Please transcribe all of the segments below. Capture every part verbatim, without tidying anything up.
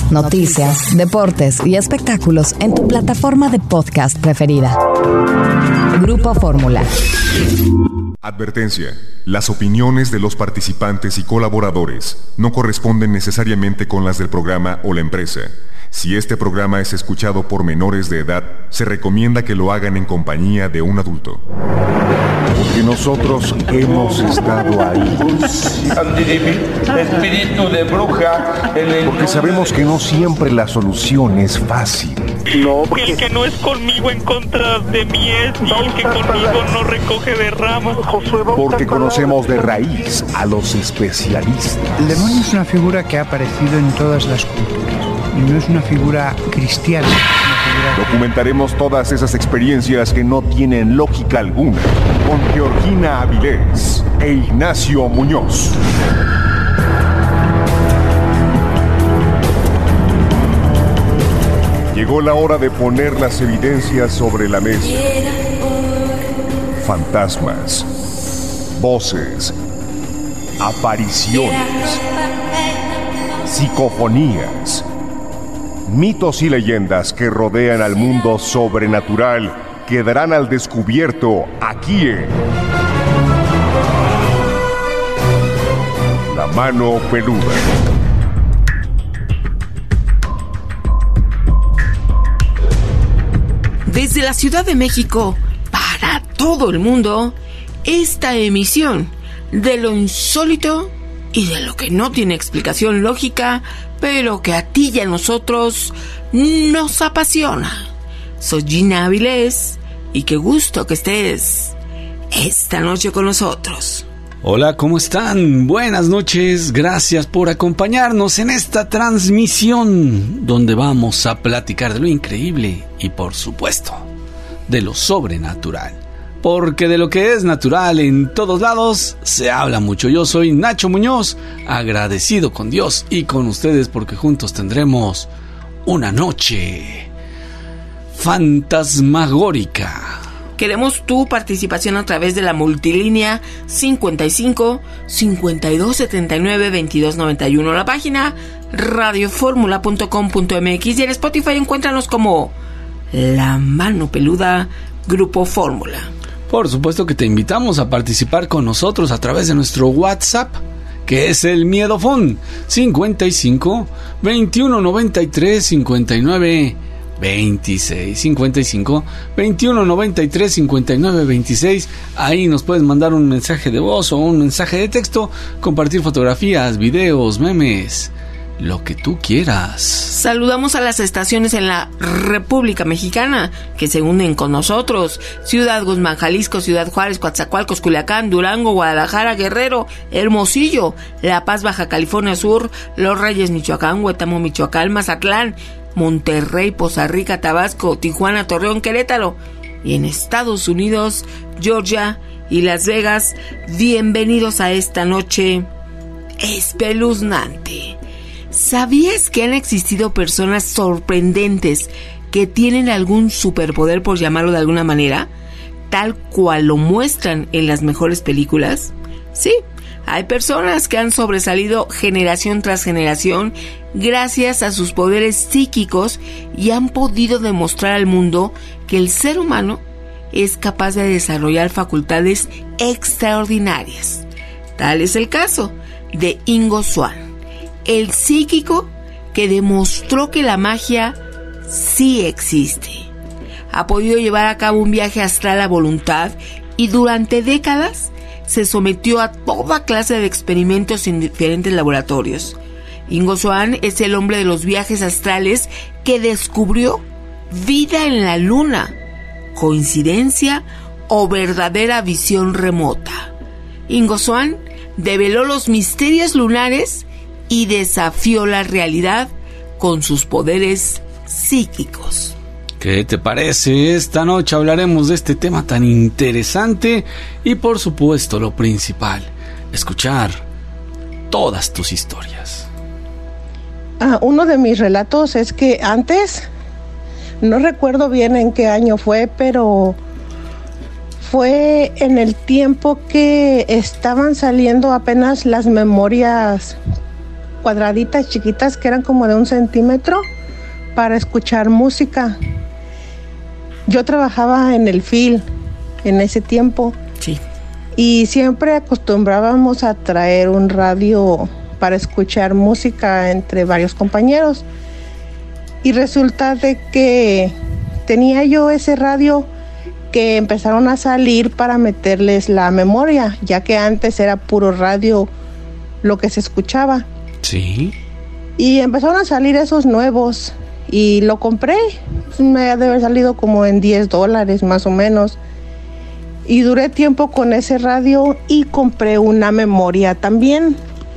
noticias, deportes y espectáculos en tu plataforma de podcast preferida. Grupo Fórmula. Advertencia. Las opiniones de los participantes y colaboradores no corresponden necesariamente con las del programa o la empresa. Si este programa es escuchado por menores de edad, se recomienda que lo hagan en compañía de un adulto. Porque nosotros hemos estado ahí. Espíritu de bruja. Porque sabemos que no siempre la solución es fácil. No, porque... El que no es conmigo en contra de mí es, y el que conmigo no recoge de ramas. Porque conocemos de raíz a los especialistas. El demonio es una figura que ha aparecido en todas las culturas. Y no es una figura cristiana. Es una figura... Documentaremos todas esas experiencias que no tienen lógica alguna con Georgina Avilés e Ignacio Muñoz. Llegó la hora de poner las evidencias sobre la mesa. Fantasmas, voces, apariciones, psicofonías, mitos y leyendas que rodean al mundo sobrenatural quedarán al descubierto aquí en La Mano Peluda. Desde la Ciudad de México, para todo el mundo, esta emisión de lo insólito y de lo que no tiene explicación lógica, pero que a ti y a nosotros nos apasiona. Soy Gina Avilés y qué gusto que estés esta noche con nosotros. Hola, ¿cómo están? Buenas noches, gracias por acompañarnos en esta transmisión donde vamos a platicar de lo increíble y por supuesto de lo sobrenatural. Porque de lo que es natural en todos lados se habla mucho. Yo soy Nacho Muñoz, agradecido con Dios y con ustedes porque juntos tendremos una noche fantasmagórica. Queremos tu participación a través de la multilínea cincuenta y cinco, cincuenta y dos, setenta y nueve, veintidós noventa y uno, la página radioformula punto com punto m x y en Spotify encuéntranos como La Mano Peluda Grupo Fórmula. Por supuesto que te invitamos a participar con nosotros a través de nuestro WhatsApp, que es el Miedofón cincuenta y cinco, veintiuno noventa y tres, cincuenta y nueve veintiséis, cincuenta y cinco, veintiuno noventa y tres, cincuenta y nueve veintiséis. Ahí nos puedes mandar un mensaje de voz o un mensaje de texto, compartir fotografías, videos, memes, lo que tú quieras. Saludamos a las estaciones en la República Mexicana que se unen con nosotros: Ciudad Guzmán, Jalisco, Ciudad Juárez, Coatzacoalcos, Culiacán, Durango, Guadalajara, Guerrero, Hermosillo, La Paz, Baja California Sur, Los Reyes, Michoacán, Huetamo, Michoacán, Mazatlán, Monterrey, Poza Rica, Tabasco, Tijuana, Torreón, Querétaro, y en Estados Unidos, Georgia y Las Vegas. Bienvenidos a esta noche espeluznante. ¿Sabías que han existido personas sorprendentes que tienen algún superpoder, por llamarlo de alguna manera, tal cual lo muestran en las mejores películas? Sí, hay personas que han sobresalido generación tras generación gracias a sus poderes psíquicos y han podido demostrar al mundo que el ser humano es capaz de desarrollar facultades extraordinarias. Tal es el caso de Ingo Swann, el psíquico que demostró que la magia sí existe. Ha podido llevar a cabo un viaje astral a voluntad y durante décadas se sometió a toda clase de experimentos en diferentes laboratorios. Ingo Swann es el hombre de los viajes astrales que descubrió vida en la luna. ¿Coincidencia o verdadera visión remota? Ingo Swann develó los misterios lunares y desafió la realidad con sus poderes psíquicos. ¿Qué te parece? Esta noche hablaremos de este tema tan interesante y por supuesto lo principal, escuchar todas tus historias. Ah, uno de mis relatos es que antes, no recuerdo bien en qué año fue, pero fue en el tiempo que estaban saliendo apenas las memorias cuadraditas chiquitas que eran como de un centímetro para escuchar música. Yo trabajaba en el F I L en ese tiempo. Sí. Y siempre acostumbrábamos a traer un radio para escuchar música entre varios compañeros. Y resulta de que tenía yo ese radio que empezaron a salir para meterles la memoria, ya que antes era puro radio lo que se escuchaba. Sí. Y empezaron a salir esos nuevos y lo compré. Me ha de haber salido como en diez dólares más o menos. Y duré tiempo con ese radio y compré una memoria también.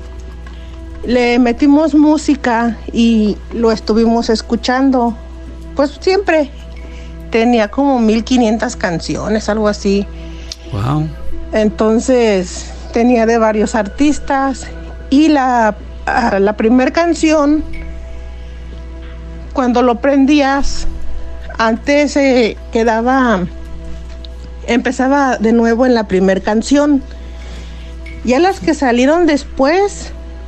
Le metimos música y lo estuvimos escuchando. Pues siempre tenía como mil quinientas canciones, algo así. Wow. Entonces tenía de varios artistas y la, la primer canción, cuando lo prendías, antes se eh, quedaba, empezaba de nuevo en la primer canción. Ya las que salieron después,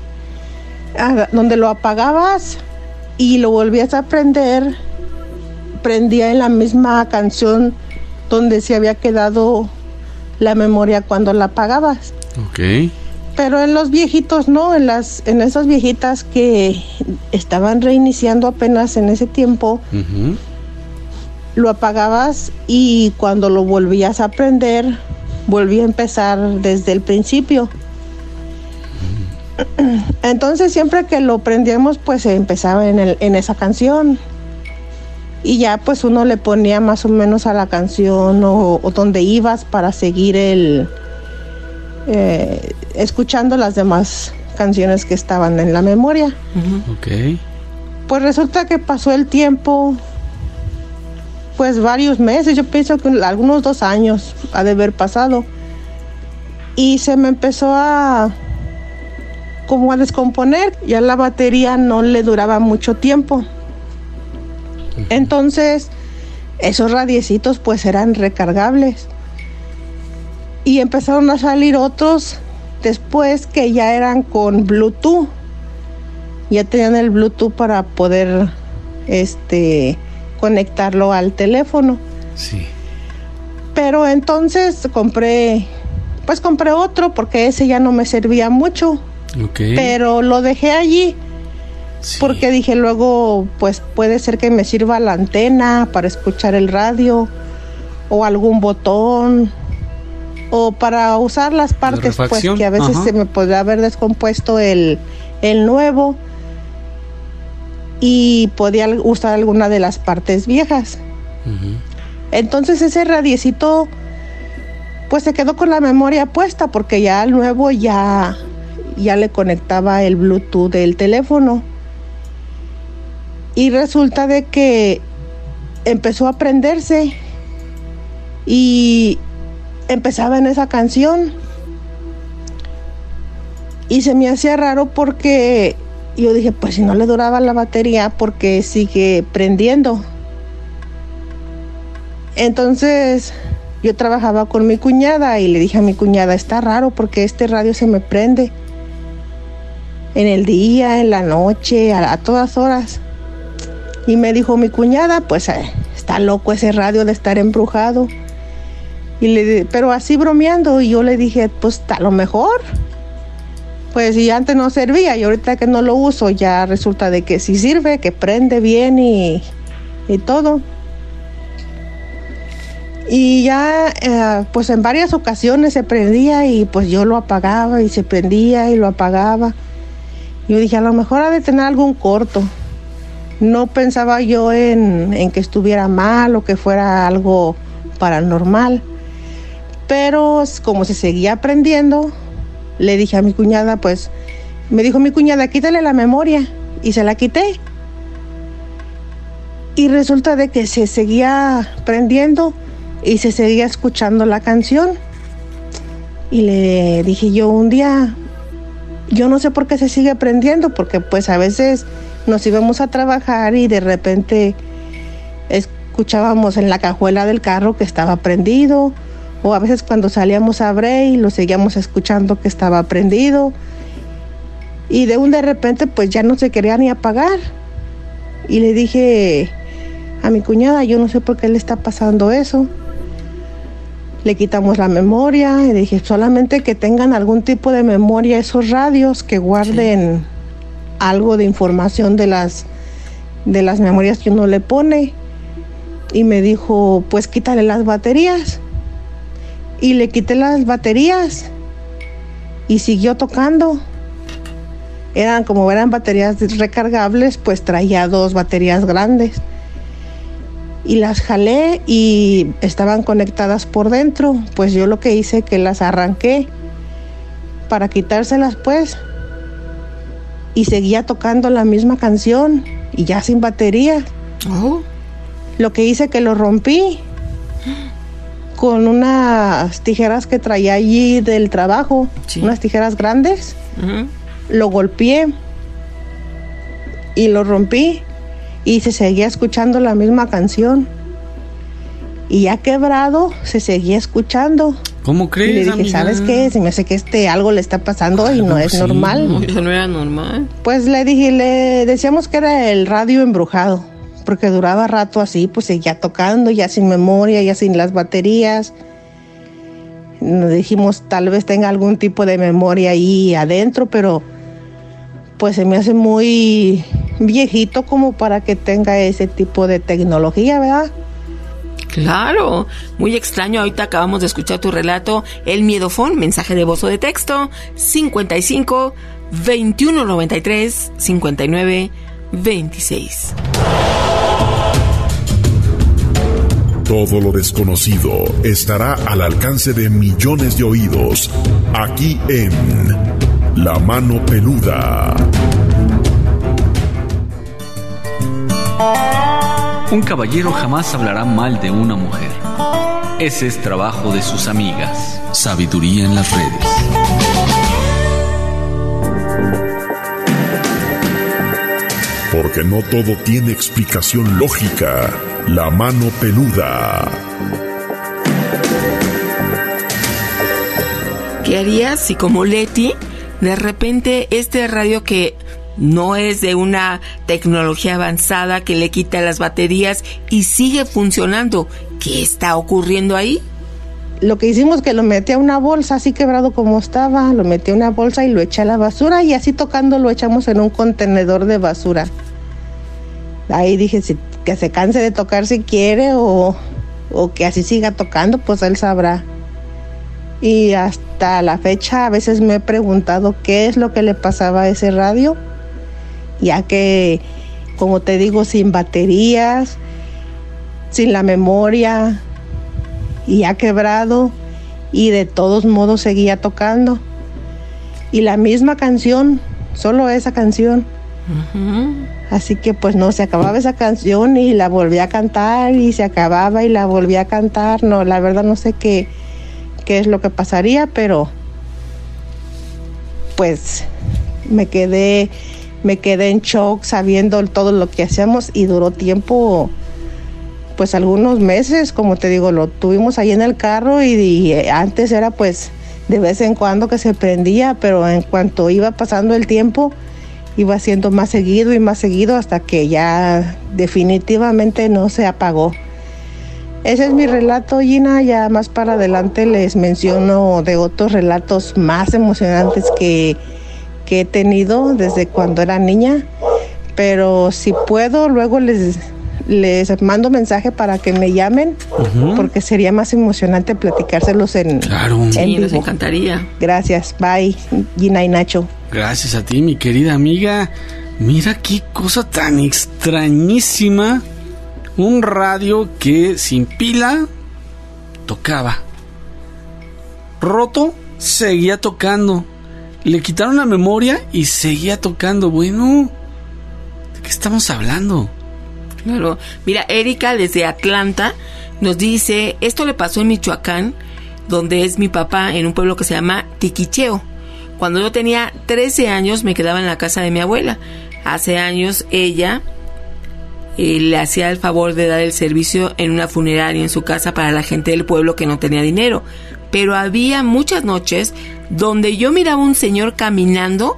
a, donde lo apagabas y lo volvías a prender, prendía en la misma canción donde se había quedado la memoria cuando la apagabas. Ok. Pero en los viejitos no, en las en esas viejitas que estaban reiniciando apenas en ese tiempo, uh-huh. Lo apagabas y cuando lo volvías a prender, volvía a empezar desde el principio. Uh-huh. Entonces siempre que lo prendíamos, pues empezaba en, el, en esa canción. Y ya pues uno le ponía más o menos a la canción o, o donde ibas para seguir el... Eh, escuchando las demás canciones que estaban en la memoria. Uh-huh. Ok. Pues resulta que pasó el tiempo, pues varios meses, yo pienso que algunos dos años ha de haber pasado, y se me empezó a como a descomponer, ya la batería no le duraba mucho tiempo. Uh-huh. Entonces esos radiecitos pues eran recargables y empezaron a salir otros después que ya eran con Bluetooth, ya tenían el Bluetooth para poder este conectarlo al teléfono. Sí. Pero entonces compré, pues compré otro porque ese ya no me servía mucho. Okay. Pero lo dejé allí. Sí. Porque dije luego, pues puede ser que me sirva la antena para escuchar el radio o algún botón, o para usar las partes pues que a veces Ajá. se me podría haber descompuesto el, el nuevo y podía usar alguna de las partes viejas. Uh-huh. Entonces ese radiecito pues se quedó con la memoria puesta porque ya el nuevo ya, ya le conectaba el Bluetooth del teléfono. Y resulta de que empezó a prenderse y empezaba en esa canción y se me hacía raro porque yo dije, pues si no le duraba la batería, porque sigue prendiendo. Entonces yo trabajaba con mi cuñada y le dije a mi cuñada, está raro porque este radio se me prende en el día, en la noche, a, a todas horas. Y me dijo mi cuñada, pues eh, está loco ese radio de estar embrujado. Y le, pero así bromeando, y yo le dije, pues a lo mejor, pues si antes no servía y ahorita que no lo uso ya resulta de que sí sirve, que prende bien y, y todo. Y ya eh, pues en varias ocasiones se prendía y pues yo lo apagaba y se prendía y lo apagaba. Yo dije, a lo mejor ha de tener algún corto. No pensaba yo en, en que estuviera mal o que fuera algo paranormal. Pero como se seguía aprendiendo, le dije a mi cuñada, pues, me dijo mi cuñada, quítale la memoria, y se la quité. Y resulta de que se seguía prendiendo y se seguía escuchando la canción. Y le dije yo un día, yo no sé por qué se sigue prendiendo, porque pues a veces nos íbamos a trabajar y de repente escuchábamos en la cajuela del carro que estaba prendido, o a veces cuando salíamos a break lo seguíamos escuchando que estaba prendido. Y de un de repente pues ya no se quería ni apagar. Y le dije a mi cuñada, yo no sé por qué le está pasando eso. Le quitamos la memoria y dije, solamente que tengan algún tipo de memoria esos radios, que guarden sí. algo de información de las, de las memorias que uno le pone. Y me dijo, pues quítale las baterías. Y le quité las baterías y siguió tocando. Eran como eran baterías recargables, pues traía dos baterías grandes. Y las jalé y estaban conectadas por dentro. Pues yo lo que hice que las arranqué para quitárselas pues. Y seguía tocando la misma canción y ya sin batería. Oh. Lo que hice que lo rompí con unas tijeras que traía allí del trabajo. Sí. Unas tijeras grandes. Uh-huh. Lo golpeé y lo rompí. Y se seguía escuchando la misma canción. Y ya quebrado, se seguía escuchando. ¿Cómo crees, y le dije, amiga? ¿Sabes qué? Se me hace que este algo le está pasando Ay, y no, no es sí, normal. No, eso no era normal. Pues le dije, le decíamos que era el radio embrujado. Porque duraba rato así, pues seguía tocando, ya sin memoria, ya sin las baterías. Nos dijimos, tal vez tenga algún tipo de memoria ahí adentro, pero pues se me hace muy viejito como para que tenga ese tipo de tecnología, ¿verdad? Claro, muy extraño. Ahorita acabamos de escuchar tu relato, El Miedofón, mensaje de voz o de texto, cincuenta y cinco, veintiuno noventa y tres, cincuenta y nueve, veintiséis. Todo lo desconocido estará al alcance de millones de oídos, aquí en La Mano Peluda. Un caballero jamás hablará mal de una mujer. Ese es trabajo de sus amigas. Sabiduría en las redes. Porque no todo tiene explicación lógica. La Mano Peluda. ¿Qué harías si, como Leti, de repente este radio que no es de una tecnología avanzada, que le quita las baterías y sigue funcionando? ¿Qué está ocurriendo ahí? Lo que hicimos que lo metí a una bolsa, así quebrado como estaba, lo metí a una bolsa y lo eché a la basura, y así tocando lo echamos en un contenedor de basura. Ahí dije, si, que se canse de tocar si quiere, o, o que así siga tocando, pues él sabrá. Y hasta la fecha a veces me he preguntado qué es lo que le pasaba a ese radio, ya que, como te digo, sin baterías, sin la memoria, y ya quebrado, y de todos modos seguía tocando. Y la misma canción, solo esa canción. Uh-huh. Así que pues no, se acababa esa canción y la volví a cantar, y se acababa y la volví a cantar. No, la verdad no sé qué, qué es lo que pasaría, pero pues me quedé, me quedé en shock sabiendo todo lo que hacíamos, y duró tiempo, pues algunos meses, como te digo, lo tuvimos ahí en el carro, y, y antes era pues de vez en cuando que se prendía, pero en cuanto iba pasando el tiempo, iba siendo más seguido y más seguido hasta que ya definitivamente no se apagó. Ese es mi relato, Gina. Ya más para adelante les menciono de otros relatos más emocionantes que, que he tenido desde cuando era niña, pero si puedo luego les, les mando mensaje para que me llamen, uh-huh. porque sería más emocionante platicárselos en, claro. en sí, vivo. nos encantaría. Gracias, bye, Gina y Nacho. Gracias a ti, mi querida amiga. Mira qué cosa tan extrañísima. Un radio que sin pila tocaba. Roto, seguía tocando. Le quitaron la memoria y seguía tocando. Bueno, ¿de qué estamos hablando? Claro. Mira, Erika desde Atlanta nos dice, esto le pasó en Michoacán, donde es mi papá, en un pueblo que se llama Tiquicheo. Cuando yo tenía trece años me quedaba en la casa de mi abuela. Hace años ella eh, le hacía el favor de dar el servicio en una funeraria en su casa para la gente del pueblo que no tenía dinero. Pero había muchas noches donde yo miraba un señor caminando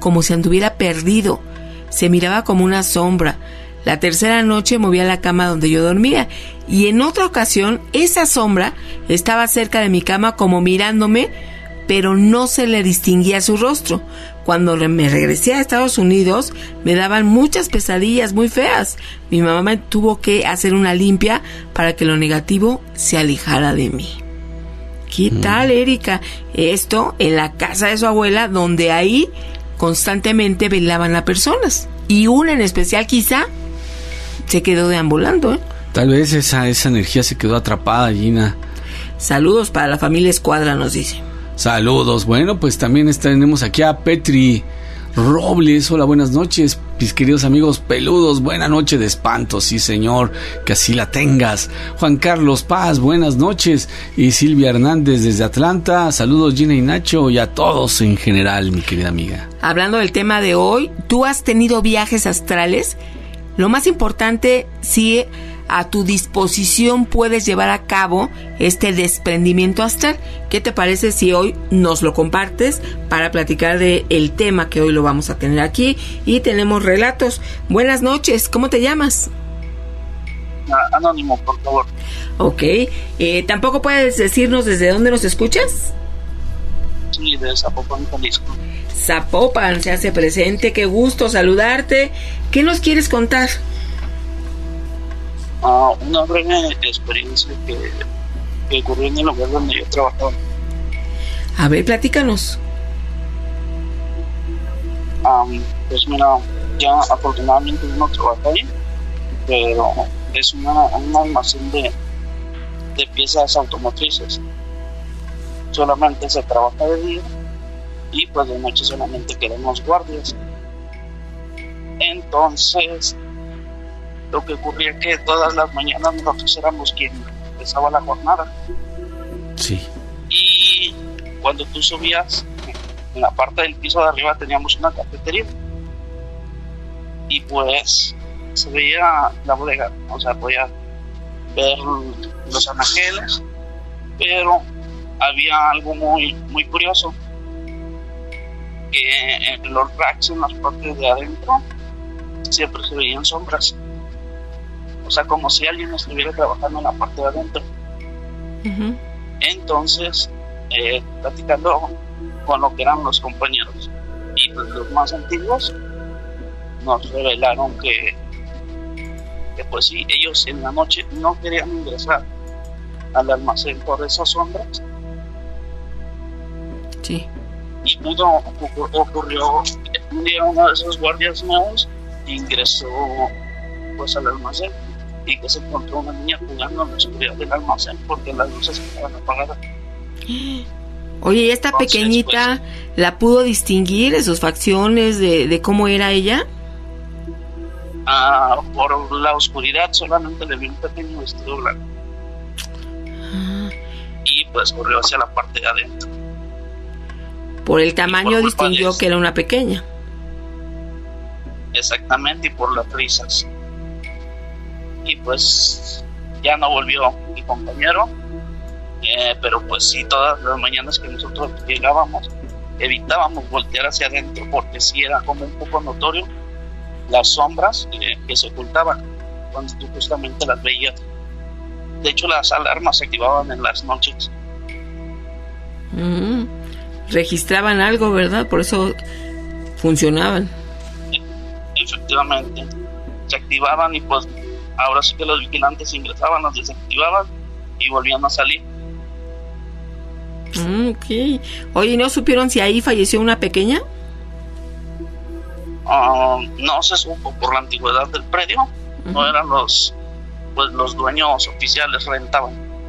como si anduviera perdido. Se miraba como una sombra. La tercera noche movía la cama donde yo dormía, y en otra ocasión esa sombra estaba cerca de mi cama como mirándome, pero no se le distinguía su rostro. Cuando me regresé a Estados Unidos, me daban muchas pesadillas muy feas. Mi mamá me tuvo que hacer una limpia para que lo negativo se alejara de mí. ¿Qué mm. tal, Erika? Esto en la casa de su abuela, donde ahí constantemente velaban a personas. Y una en especial quizá se quedó deambulando, ¿eh? Tal vez esa, esa energía se quedó atrapada, Gina. Saludos para la familia Escuadra, nos dice. Saludos. Bueno, pues también tenemos aquí a Petri Robles. Hola, buenas noches, mis queridos amigos peludos. Buena noche de espanto, sí señor, que así la tengas. Juan Carlos Paz, buenas noches. Y Silvia Hernández desde Atlanta. Saludos, Gina y Nacho, y a todos en general, mi querida amiga. Hablando del tema de hoy, ¿tú has tenido viajes astrales? Lo más importante, si a tu disposición puedes llevar a cabo este desprendimiento astral. ¿Qué te parece si hoy nos lo compartes para platicar de el tema que hoy lo vamos a tener aquí? Y tenemos relatos. Buenas noches, ¿cómo te llamas? Anónimo, por favor. Ok, eh, ¿tampoco puedes decirnos desde dónde nos escuchas? Sí, de Zapopan, Jalisco. Zapopan, se hace presente, qué gusto saludarte. ¿Qué nos quieres contar? Uh, una breve experiencia que, que ocurrió en el lugar donde yo trabajaba. A ver, platícanos. Um, pues mira, ya afortunadamente no trabajo ahí, pero es una, un almacén de, de piezas automotrices. Solamente se trabaja de día y pues de noche solamente queremos guardias. Entonces lo que ocurría es que todas las mañanas nosotros éramos quien empezaba la jornada. Sí. Y cuando tú subías, en la parte del piso de arriba teníamos una cafetería. Y pues se veía la bodega, o sea, podía ver los anaqueles, pero había algo muy, muy curioso, que en los racks, en las partes de adentro, siempre se veían sombras. O sea, como si alguien estuviera trabajando en la parte de adentro. Uh-huh. Entonces, eh, platicando con lo que eran los compañeros y pues, los más antiguos, nos revelaron que, que pues sí, ellos en la noche no querían ingresar al almacén por esas sombras. Sí. Y pudo, ocurrió un día uno de esos guardias nuevos ingresó pues al almacén y que se encontró una niña jugando en la oscuridad del almacén porque las luces estaban apagadas. Oye, ¿y esta Entonces, pequeñita pues, la pudo distinguir de sus facciones, de, de cómo era ella? Ah, por la oscuridad solamente le vi un pequeño vestido blanco. Ah. Y pues corrió hacia la parte de adentro. Por el tamaño por distinguió de que era una pequeña. Exactamente, y por las risas. Y pues ya no volvió mi compañero, eh, pero pues sí, todas las mañanas que nosotros llegábamos evitábamos voltear hacia adentro porque sí era como un poco notorio las sombras eh, que se ocultaban cuando tú justamente las veías. De hecho, las alarmas se activaban en las noches. Mm, registraban algo, ¿verdad? Por eso funcionaban. Efectivamente, se activaban y pues ahora sí que los vigilantes ingresaban, los desactivaban y volvían a salir. Mm, ok. Oye, ¿no supieron si ahí falleció una pequeña? Uh, no se supo por la antigüedad del predio. Uh-huh. No eran los pues los dueños oficiales, rentaban.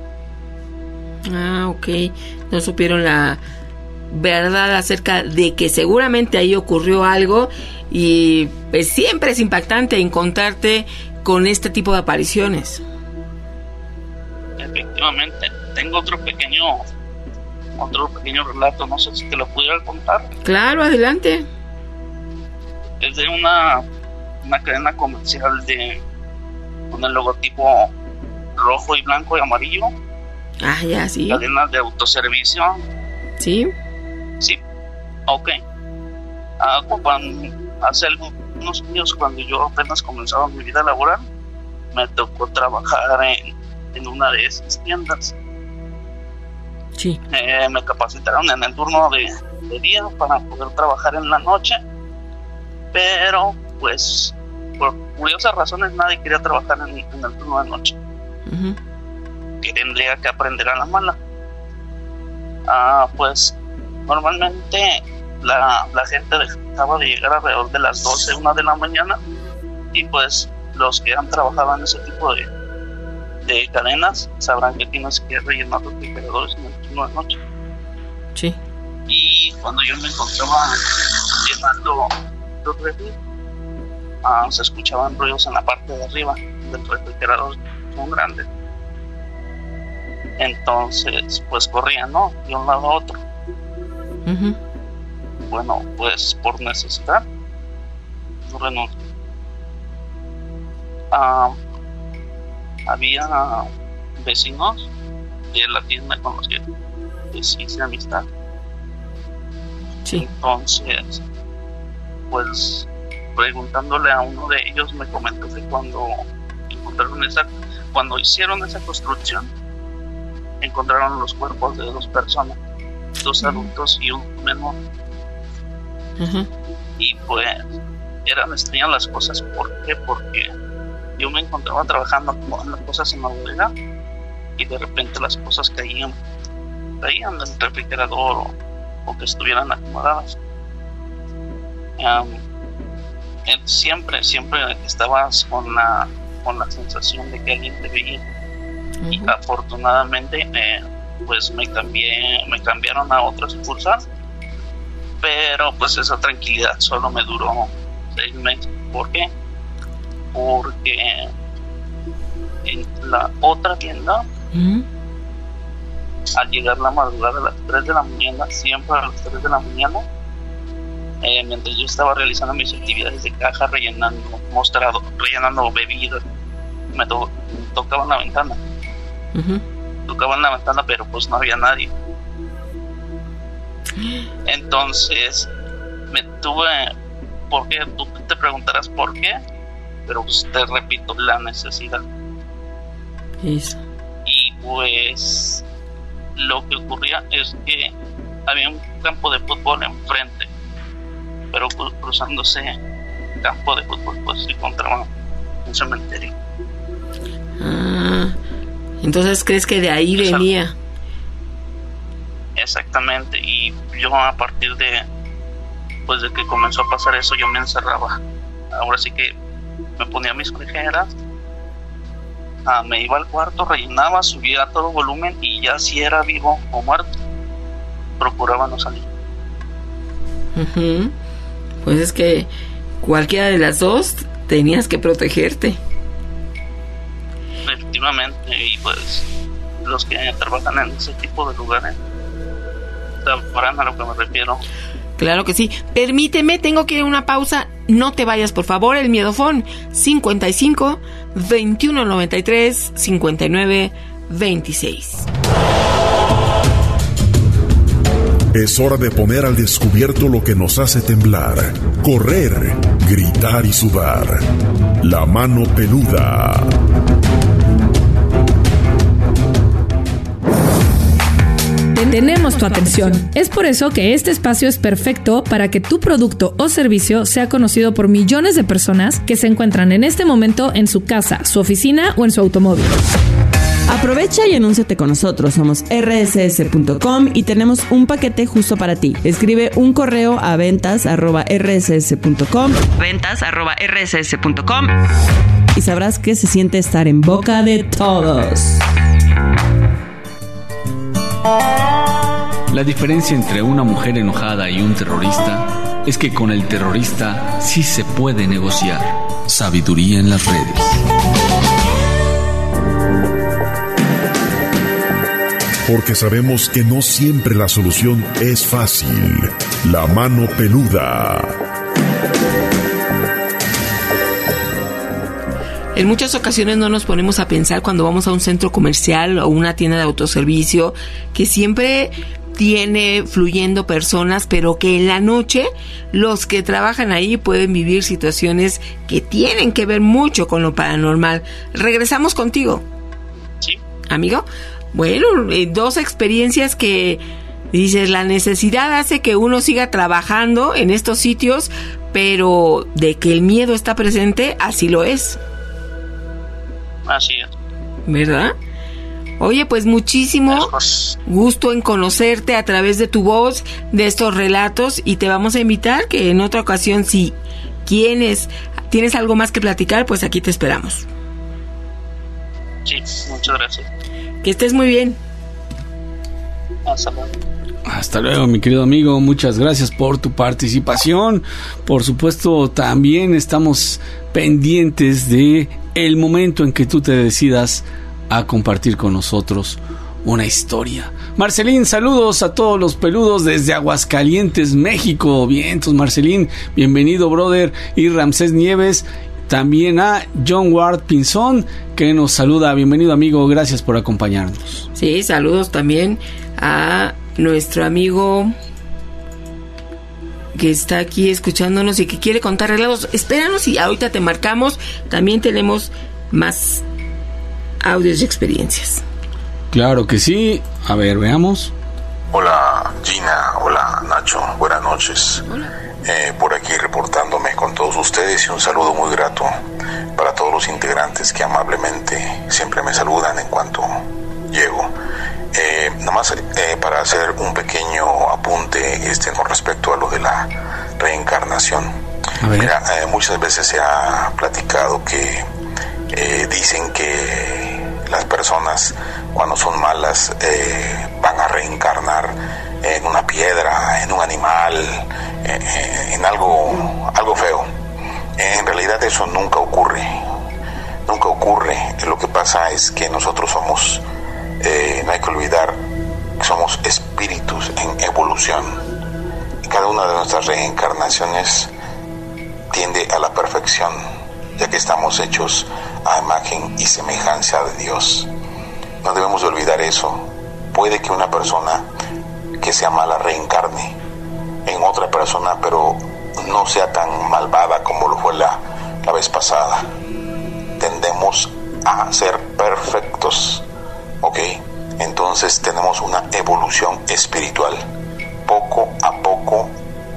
Ah, ok. No supieron la verdad acerca de que seguramente ahí ocurrió algo. Y pues siempre es impactante encontrarte con este tipo de apariciones. Efectivamente. Tengo otro pequeño otro pequeño relato, no sé si te lo pudiera contar. Claro, adelante. Es de una una cadena comercial de con el logotipo rojo y blanco y amarillo. Ah, ya, sí. Cadenas de autoservicio. Sí. Sí. Ok. Ah, cuando, hace algunos años, cuando yo apenas comenzaba mi vida laboral, me tocó trabajar en, en una de esas tiendas. Sí. Eh, me capacitaron en el turno de, de día para poder trabajar en la noche, pero pues por curiosas razones nadie quería trabajar en, en el turno de noche. Uh-huh. Que tendría que aprender a la mala. Ah, pues normalmente la, la gente dejaba de llegar alrededor de las doce, una de la mañana, y pues los que han trabajado en ese tipo de, de cadenas sabrán que tienes que rellenar los refrigeradores en el turno de noche. Sí. Y cuando yo me encontraba llenando los refri, ah, se escuchaban ruidos en la parte de arriba del refrigerador, son grandes. Entonces pues corrían, ¿no? De un lado a otro. Uh-huh. Bueno, pues por necesidad no renuncié. Ah, había vecinos de la tienda con los que pues, hice amistad. Sí. Entonces pues preguntándole a uno de ellos me comentó que cuando encontraron esa cuando hicieron esa construcción encontraron los cuerpos de dos personas, dos uh-huh. adultos y un menor. Uh-huh. Y pues eran extrañas las cosas. ¿Por qué? Porque yo me encontraba trabajando con las cosas en la bodega y de repente las cosas caían caían del refrigerador o, o que estuvieran acomodadas. Um, siempre siempre estabas con la con la sensación de que alguien te veía. Uh-huh. Y afortunadamente eh, pues me cambié me cambiaron a otra sucursal, pero pues esa tranquilidad solo me duró seis meses. ¿Por qué? Porque en la otra tienda uh-huh. al llegar la madrugada a las tres de la mañana, siempre a las tres de la mañana, eh, mientras yo estaba realizando mis actividades de caja, rellenando mostrado, rellenando bebidas, me, to- me tocaban la ventana. Uh-huh. Tocaban la ventana, pero pues no había nadie. Entonces me tuve, ¿por qué? Tú te preguntarás por qué, pero pues te repito, la necesidad. Eso. Y pues lo que ocurría es que había un campo de fútbol enfrente, pero cruzándose el campo de fútbol pues se encontraba un cementerio. Ah, entonces crees que de ahí Exacto. venía. Exactamente. Y yo a partir de pues de que comenzó a pasar eso, yo me encerraba. Ahora sí que me ponía mis orejeras, ah, me iba al cuarto, rellenaba, subía a todo volumen y ya si era vivo o muerto procuraba no salir. Uh-huh. Pues es que cualquiera de las dos tenías que protegerte. Efectivamente. Y pues los que trabajan en ese tipo de lugares sabrán a lo que me refiero. Claro que sí. Permíteme, tengo que ir a una pausa. No te vayas, por favor. El Miedofón cincuenta y cinco, veintiuno noventa y tres, cincuenta y nueve, veintiséis. Es hora de poner al descubierto lo que nos hace temblar, correr, gritar y sudar. La mano peluda. Tenemos tu atención. Es por eso que este espacio es perfecto para que tu producto o servicio sea conocido por millones de personas que se encuentran en este momento en su casa, su oficina o en su automóvil. Aprovecha y anúnciate con nosotros. Somos erre ese ese punto com y tenemos un paquete justo para ti. Escribe un correo a ventas arroba erre ese ese punto com, ventas arroba erre ese ese punto com, y sabrás que se siente estar en boca de todos. La diferencia entre una mujer enojada y un terrorista es que con el terrorista sí se puede negociar. Sabiduría en las redes. Porque sabemos que no siempre la solución es fácil. La mano peluda. En muchas ocasiones no nos ponemos a pensar cuando vamos a un centro comercial o una tienda de autoservicio que siempre tiene fluyendo personas, pero que en la noche los que trabajan ahí pueden vivir situaciones que tienen que ver mucho con lo paranormal. Regresamos contigo. Sí. Amigo, bueno, eh, dos experiencias que dices, la necesidad hace que uno siga trabajando en estos sitios, pero de que el miedo está presente, así lo es. Así es. ¿Verdad? Oye, pues muchísimo gusto en conocerte a través de tu voz, de estos relatos, y te vamos a invitar que en otra ocasión, si quieres, tienes algo más que platicar, pues aquí te esperamos. Sí, muchas gracias. Que estés muy bien. Hasta luego. Hasta luego, mi querido amigo. Muchas gracias por tu participación. Por supuesto, también estamos pendientes de el momento en que tú te decidas a compartir con nosotros una historia. Marcelín, saludos a todos los peludos desde Aguascalientes, México. Vientos, Marcelín, bienvenido, brother. Y Ramsés Nieves, también a John Ward Pinzón, que nos saluda. Bienvenido, amigo, gracias por acompañarnos. Sí, saludos también a nuestro amigo que está aquí escuchándonos y que quiere contar relatos. Espéranos y ahorita te marcamos. También tenemos más audios y experiencias. Claro que sí. A ver, veamos. Hola Gina, hola Nacho, buenas noches. Hola. Eh, por aquí reportándome con todos ustedes y un saludo muy grato para todos los integrantes que amablemente siempre me saludan en cuanto llego. Eh, nada más eh, para hacer un pequeño apunte este, con respecto a lo de la reencarnación. A ver. Mira, eh, muchas veces se ha platicado que eh, dicen que las personas cuando son malas eh, van a reencarnar en una piedra, en un animal, eh, en algo, algo feo. En realidad eso nunca ocurre, nunca ocurre. Lo que pasa es que nosotros somos, eh, no hay que olvidar, que somos espíritus en evolución. Y cada una de nuestras reencarnaciones tiende a la perfección, ya que estamos hechos a imagen y semejanza de Dios. No debemos de olvidar eso. Puede que una persona que sea mala reencarne en otra persona, pero no sea tan malvada como lo fue la, la vez pasada. Tendemos a ser perfectos, ¿ok? Entonces tenemos una evolución espiritual. Poco a poco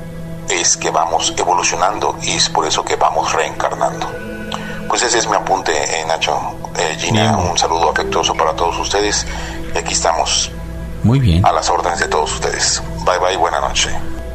es que vamos evolucionando y es por eso que vamos reencarnando. Pues ese es mi apunte, eh, Nacho. Eh, Gina, un saludo afectuoso para todos ustedes. Y aquí estamos. Muy bien. A las órdenes de todos ustedes. Bye, bye, buena noche.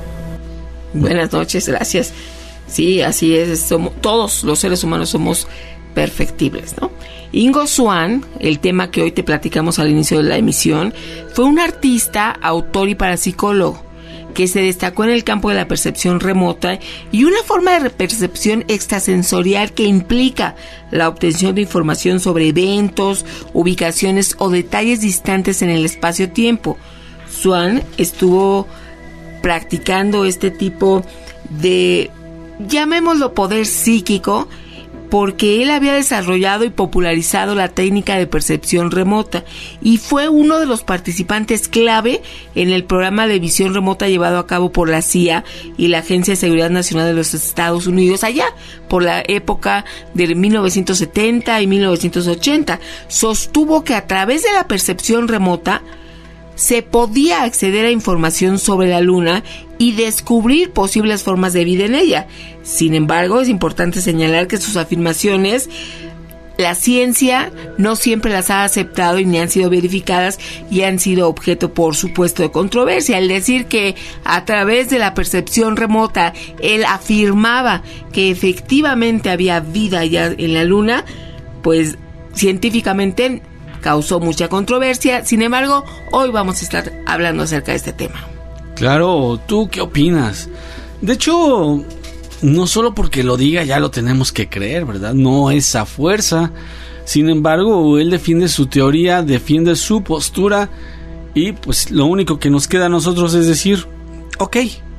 Buenas noches, gracias. Sí, así es. Somos, todos los seres humanos somos perfectibles, ¿no? Ingo Swann, el tema que hoy te platicamos al inicio de la emisión, fue un artista, autor y parapsicólogo que se destacó en el campo de la percepción remota y una forma de percepción extrasensorial que implica la obtención de información sobre eventos, ubicaciones o detalles distantes en el espacio-tiempo. Swann estuvo practicando este tipo de, llamémoslo, poder psíquico, porque él había desarrollado y popularizado la técnica de percepción remota y fue uno de los participantes clave en el programa de visión remota llevado a cabo por la C I A y la Agencia de Seguridad Nacional de los Estados Unidos allá por la época de mil novecientos setenta y mil novecientos ochenta. Sostuvo que a través de la percepción remota se podía acceder a información sobre la Luna y descubrir posibles formas de vida en ella. Sin embargo, es importante señalar que sus afirmaciones, la ciencia no siempre las ha aceptado y ni han sido verificadas y han sido objeto, por supuesto, de controversia. Al decir que a través de la percepción remota él afirmaba que efectivamente había vida allá en la Luna, pues científicamente causó mucha controversia. Sin embargo, hoy vamos a estar hablando acerca de este tema. Claro, ¿tú qué opinas? De hecho, no solo porque lo diga ya lo tenemos que creer, ¿verdad? No es a fuerza. Sin embargo, él defiende su teoría, defiende su postura y pues lo único que nos queda a nosotros es decir, ok,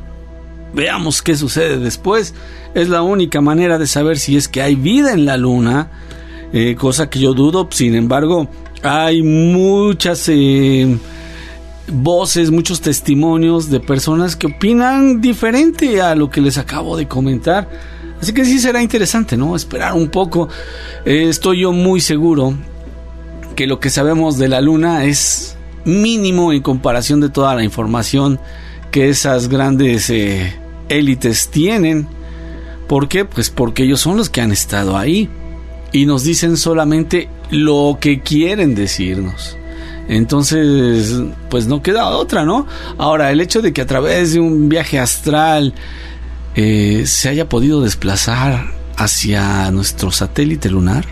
veamos qué sucede después. Es la única manera de saber si es que hay vida en la Luna, eh, cosa que yo dudo. Sin embargo, hay muchas eh, voces, muchos testimonios de personas que opinan diferente a lo que les acabo de comentar. Así que sí será interesante, ¿no? Esperar un poco. Eh, estoy yo muy seguro que lo que sabemos de la luna es mínimo en comparación de toda la información que esas grandes eh, élites tienen. ¿Por qué? Pues porque ellos son los que han estado ahí y nos dicen solamente lo que quieren decirnos. Entonces, pues no queda otra, ¿no? Ahora, el hecho de que a través de un viaje astral eh, se haya podido desplazar hacia nuestro satélite lunar.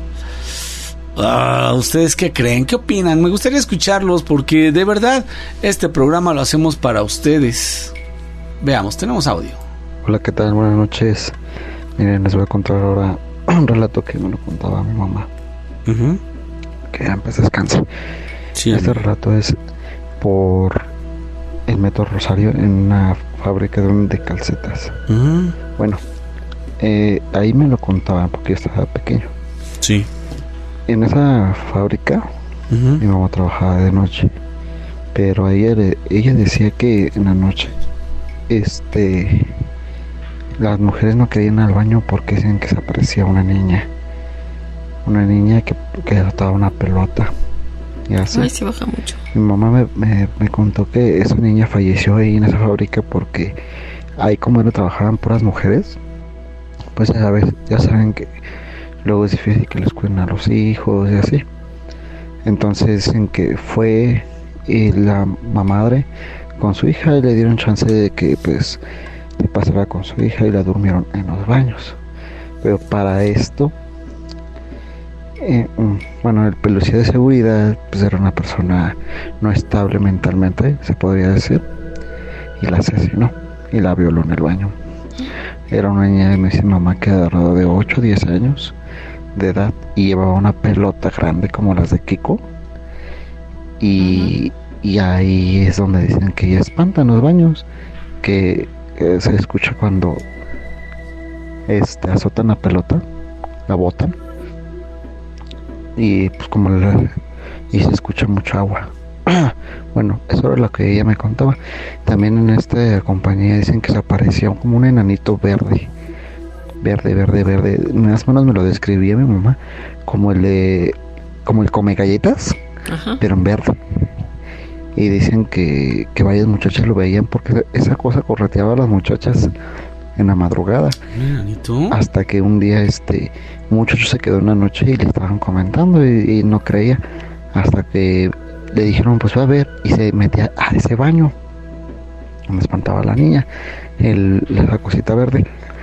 Uh, ¿Ustedes qué creen? ¿Qué opinan? Me gustaría escucharlos porque de verdad este programa lo hacemos para ustedes. Veamos, tenemos audio. Hola, ¿qué tal? Buenas noches. Miren, les voy a contar ahora un relato que me lo contaba mi mamá. Uh-huh. Que ya empecé a descansar. Sí, este amigo. Relato es por el Metro Rosario en una fábrica de, de calcetas. Uh-huh. Bueno, eh, ahí me lo contaban porque yo estaba pequeño. Sí. En esa fábrica uh-huh. mi mamá trabajaba de noche, pero ella, ella decía que en la noche este las mujeres no querían ir al baño porque decían que se aparecía una niña una niña que, que azotaba una pelota y así. Ay, sí baja mucho. Mi mamá me, me, me contó que esa niña falleció ahí en esa fábrica porque ahí, como no trabajaban puras mujeres, pues ya, sabes, ya saben que luego es difícil que les cuiden a los hijos y así. Entonces dicen que fue eh, la mamadre con su hija y le dieron chance de que pues le pasara con su hija y la durmieron en los baños. Pero para esto eh, bueno, el policía de seguridad pues era una persona no estable mentalmente, se podría decir, y la asesinó y la violó en el baño. Era una niña, me dice mamá, que alrededor de ocho o diez años de edad y llevaba una pelota grande como las de Kiko y, uh-huh. y ahí es donde dicen que ella espanta en los baños, que eh, se escucha cuando este azotan la pelota, la botan y pues como la, y se escucha mucha agua. Bueno, eso era lo que ella me contaba. También en esta compañía dicen que se aparecía como un enanito verde verde, verde, verde, más o menos me lo describía mi mamá como el de como el come galletas, ajá, pero en verde. Y dicen que, que varias muchachas lo veían porque esa cosa correteaba a las muchachas en la madrugada. Miranito. Hasta que un día este un muchacho se quedó una noche y le estaban comentando y, y no creía, hasta que le dijeron pues va a ver, y se metía a ese baño donde espantaba a la niña, el, la cosita verde.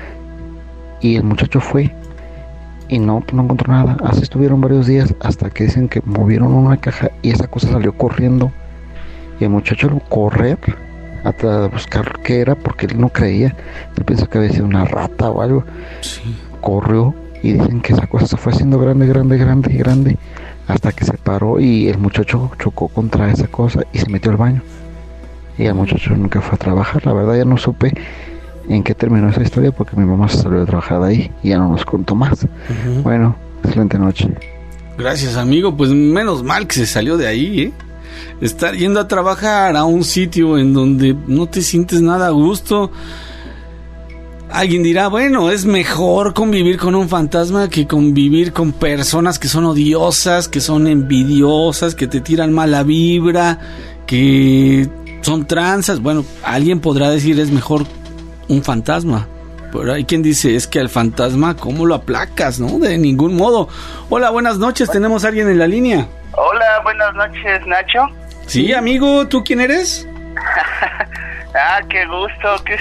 Y el muchacho fue y no, no encontró nada. Así estuvieron varios días hasta que dicen que movieron una caja y esa cosa salió corriendo. Y el muchacho al correr a tratar de buscar qué era porque él no creía. Él pensó que había sido una rata o algo. Sí. Corrió y dicen que esa cosa se fue haciendo grande, grande, grande, grande hasta que se paró y el muchacho chocó contra esa cosa y se metió al baño. Y el muchacho nunca fue a trabajar. La verdad ya no supe en qué terminó esa historia porque mi mamá se salió de trabajar de ahí y ya no nos contó más. Uh-huh. Bueno, excelente noche. Gracias, amigo. Pues menos mal que se salió de ahí, ¿eh? Estar yendo a trabajar a un sitio en donde no te sientes nada a gusto. Alguien dirá, bueno, es mejor convivir con un fantasma que convivir con personas que son odiosas, que son envidiosas, que te tiran mala vibra, que son tranzas. Bueno, alguien podrá decir es mejor un fantasma, pero hay quien dice es que al fantasma ¿cómo lo aplacas? No, de ningún modo. Hola, buenas noches, tenemos a alguien en la línea. Hola, buenas noches, Nacho. Sí, amigo, ¿tú quién eres? Ah, qué gusto, qué,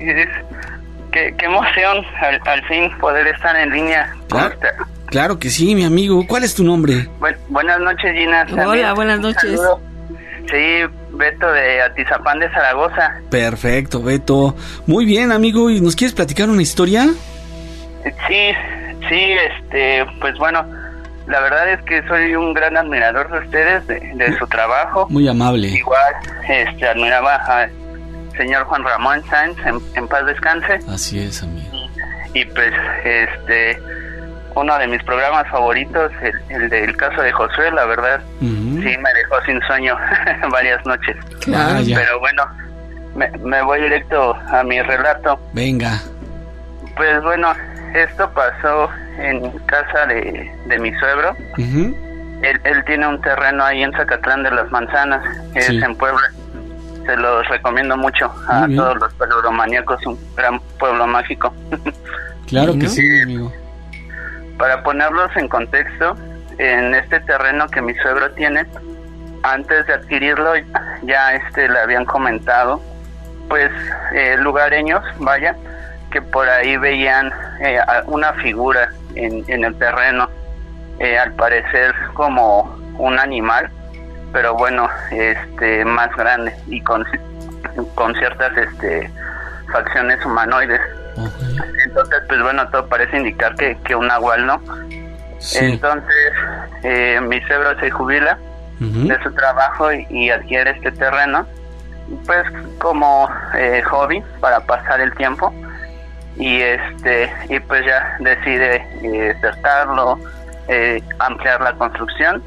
qué, qué emoción al, al fin poder estar en línea. Claro, claro que sí, mi amigo. ¿Cuál es tu nombre? Bu- buenas noches, Gina. Hola, también, buenas noches. Sí, Beto de Atizapán de Zaragoza. Perfecto, Beto. Muy bien, amigo. ¿Y nos quieres platicar una historia? Sí, sí, este, pues bueno, la verdad es que soy un gran admirador de ustedes, de, de su trabajo. Muy amable. Igual, este, admiraba al señor Juan Ramón Sáenz, en, en paz descanse. Así es, amigo. Y pues, este, uno de mis programas favoritos, el, el del caso de Josué, la verdad, uh-huh. sí me dejó sin sueño varias noches. Claro, pero bueno, me, me voy directo a mi relato. Venga. Pues bueno, esto pasó en casa de, de mi suegro. Uh-huh. Él, él tiene un terreno ahí en Zacatlán de las Manzanas, es sí. en Puebla. Se los recomiendo mucho a Muy todos bien. los peluromaníacos, un gran pueblo mágico. Claro que ¿no? sí, amigo. Para ponerlos en contexto, en este terreno que mi suegro tiene, antes de adquirirlo, ya este le habían comentado, pues, eh, lugareños, vaya, que por ahí veían eh, una figura en, en el terreno, eh, al parecer como un animal, pero bueno, este más grande y con, con ciertas este facciones humanoides. Okay. Entonces, pues bueno, todo parece indicar que, que un nahual, ¿no? Sí. Entonces, eh, mi suegro se jubila uh-huh. de su trabajo y, y adquiere este terreno, pues como eh, hobby para pasar el tiempo, y este y pues ya decide eh, cercarlo, eh, ampliar la construcción.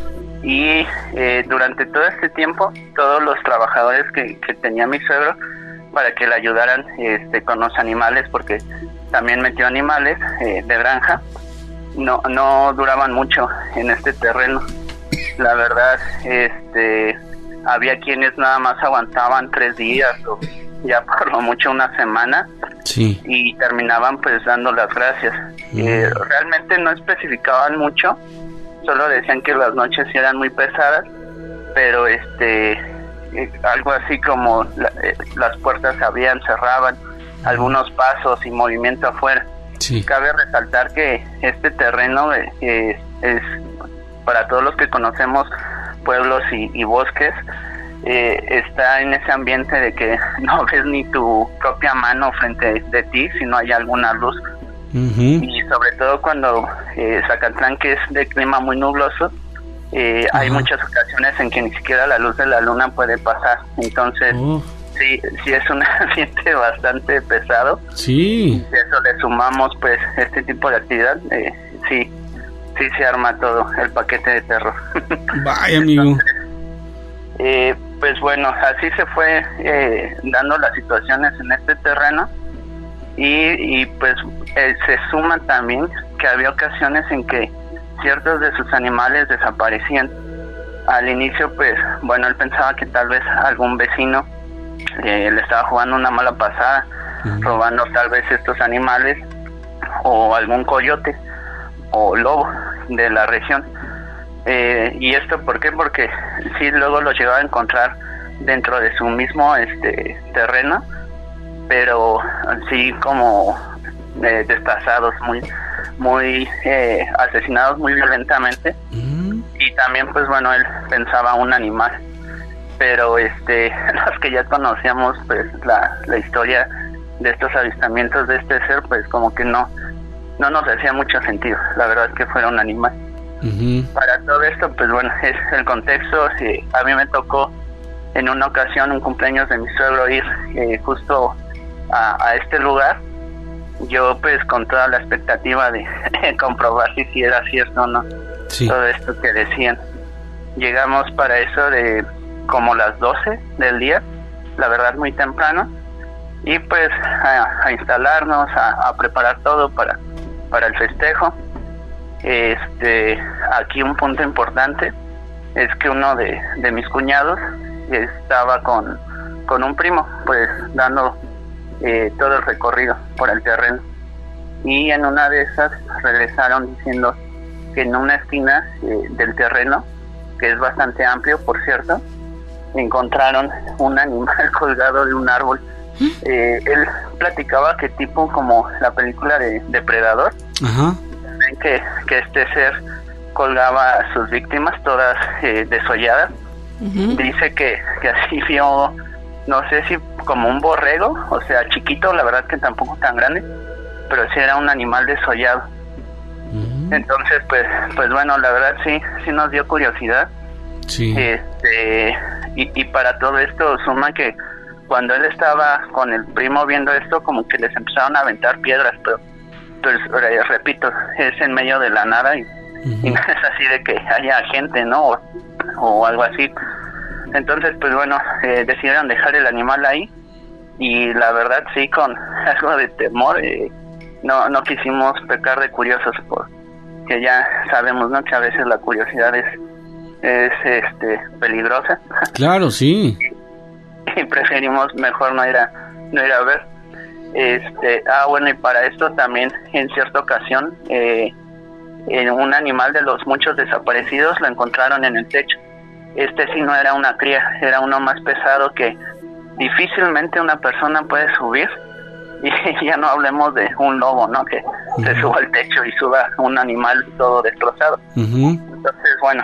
Y eh, durante todo este tiempo, todos los trabajadores que, que tenía mi suegro, para que le ayudaran este, con los animales, porque también metió animales eh, de granja, no no duraban mucho en este terreno. La verdad, este había quienes nada más aguantaban tres días o ya por lo mucho una semana, sí. y terminaban pues dando las gracias. Mm. Eh, realmente no especificaban mucho, solo decían que las noches eran muy pesadas, pero este eh, algo así como la, eh, las puertas se abrían, cerraban, algunos pasos y movimiento afuera. Sí. Cabe resaltar que este terreno eh, eh, es para todos los que conocemos pueblos y, y bosques, eh, está en ese ambiente de que no ves ni tu propia mano frente de ti si no hay alguna luz. Uh-huh. Y sobre todo cuando eh, Zacatlán, que es de clima muy nubloso, eh, uh-huh. hay muchas ocasiones en que ni siquiera la luz de la luna puede pasar. Entonces uh. sí, sí es un ambiente bastante pesado. Sí. Si a eso le sumamos pues este tipo de actividad, eh, sí, sí se arma todo el paquete de terror. Vaya, amigo. Entonces, eh, pues bueno, así se fue eh, dando las situaciones en este terreno. Y, y pues eh, se suma también que había ocasiones en que ciertos de sus animales desaparecían. Al inicio pues bueno, él pensaba que tal vez algún vecino eh, le estaba jugando una mala pasada, uh-huh. robando tal vez estos animales, o algún coyote o lobo de la región. Eh, y esto ¿por qué? Porque sí, luego los llegaba a encontrar dentro de su mismo este terreno, pero sí como eh, desplazados, muy muy eh, asesinados muy violentamente. Mm. Y también pues bueno, él pensaba un animal, pero este los que ya conocíamos pues la, la historia de estos avistamientos de este ser, pues como que no no nos hacía mucho sentido, la verdad es que fuera un animal. Uh-huh. Para todo esto pues bueno, es el contexto. eh, a mí me tocó en una ocasión, un cumpleaños de mi suegro, ir eh, justo A, a este lugar, yo pues con toda la expectativa de comprobar si, si era cierto o no, sí. todo esto que decían. Llegamos para eso de como las doce del día, la verdad muy temprano, y pues a, a instalarnos, a, a preparar todo para, para el festejo. Este, aquí un punto importante es que uno de, de mis cuñados estaba con, con un primo, pues dando Eh, todo el recorrido por el terreno, y en una de esas regresaron diciendo que en una esquina eh, del terreno, que es bastante amplio por cierto, encontraron un animal colgado de un árbol. eh, él platicaba que tipo como la película de Depredador. Ajá. Ven que, que este ser colgaba a sus víctimas todas eh, desolladas. Uh-huh. Dice que, que así vio, no sé si como un borrego, o sea, chiquito, la verdad que tampoco tan grande, pero sí era un animal desollado. Uh-huh. Entonces, pues, pues bueno, la verdad sí, sí nos dio curiosidad. Sí. Este, y, y para todo esto suma que cuando él estaba con el primo viendo esto, como que les empezaron a aventar piedras, pero pues repito, es en medio de la nada y, uh-huh. y no es así de que haya gente, ¿no? O, o algo así. Entonces, pues bueno, eh, decidieron dejar el animal ahí y la verdad sí, con algo de temor, eh, no no quisimos pecar de curiosos, porque ya sabemos, ¿no?, que a veces la curiosidad es, es este peligrosa. Claro, sí. Y preferimos mejor no ir a, no ir a ver. Este, ah, bueno, y para esto también en cierta ocasión eh, en un animal de los muchos desaparecidos lo encontraron en el techo. Este sí no era una cría, era uno más pesado que difícilmente una persona puede subir, y ya no hablemos de un lobo, ¿no?, que uh-huh. se suba al techo y suba un animal todo destrozado. Uh-huh. Entonces, bueno,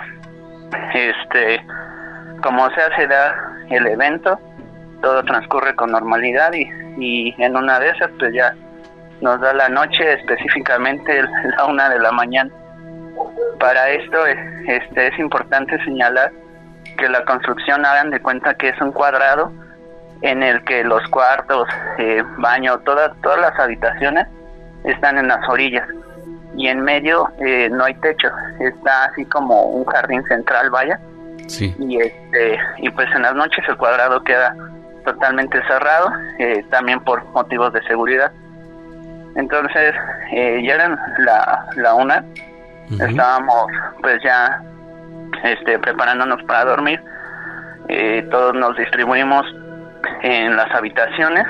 este, como sea, se da el evento, todo transcurre con normalidad y, y en una de esas pues ya nos da la noche, específicamente la una de la mañana. Para esto este, es importante señalar que la construcción, hagan de cuenta que es un cuadrado en el que los cuartos, eh, baño, todas todas las habitaciones están en las orillas y en medio eh, no hay techo, está así como un jardín central, vaya. Sí. Y este y pues en las noches el cuadrado queda totalmente cerrado, eh, también por motivos de seguridad. Entonces eh, ya eran la, la una, uh-huh. estábamos pues ya este preparándonos para dormir, eh, todos nos distribuimos en las habitaciones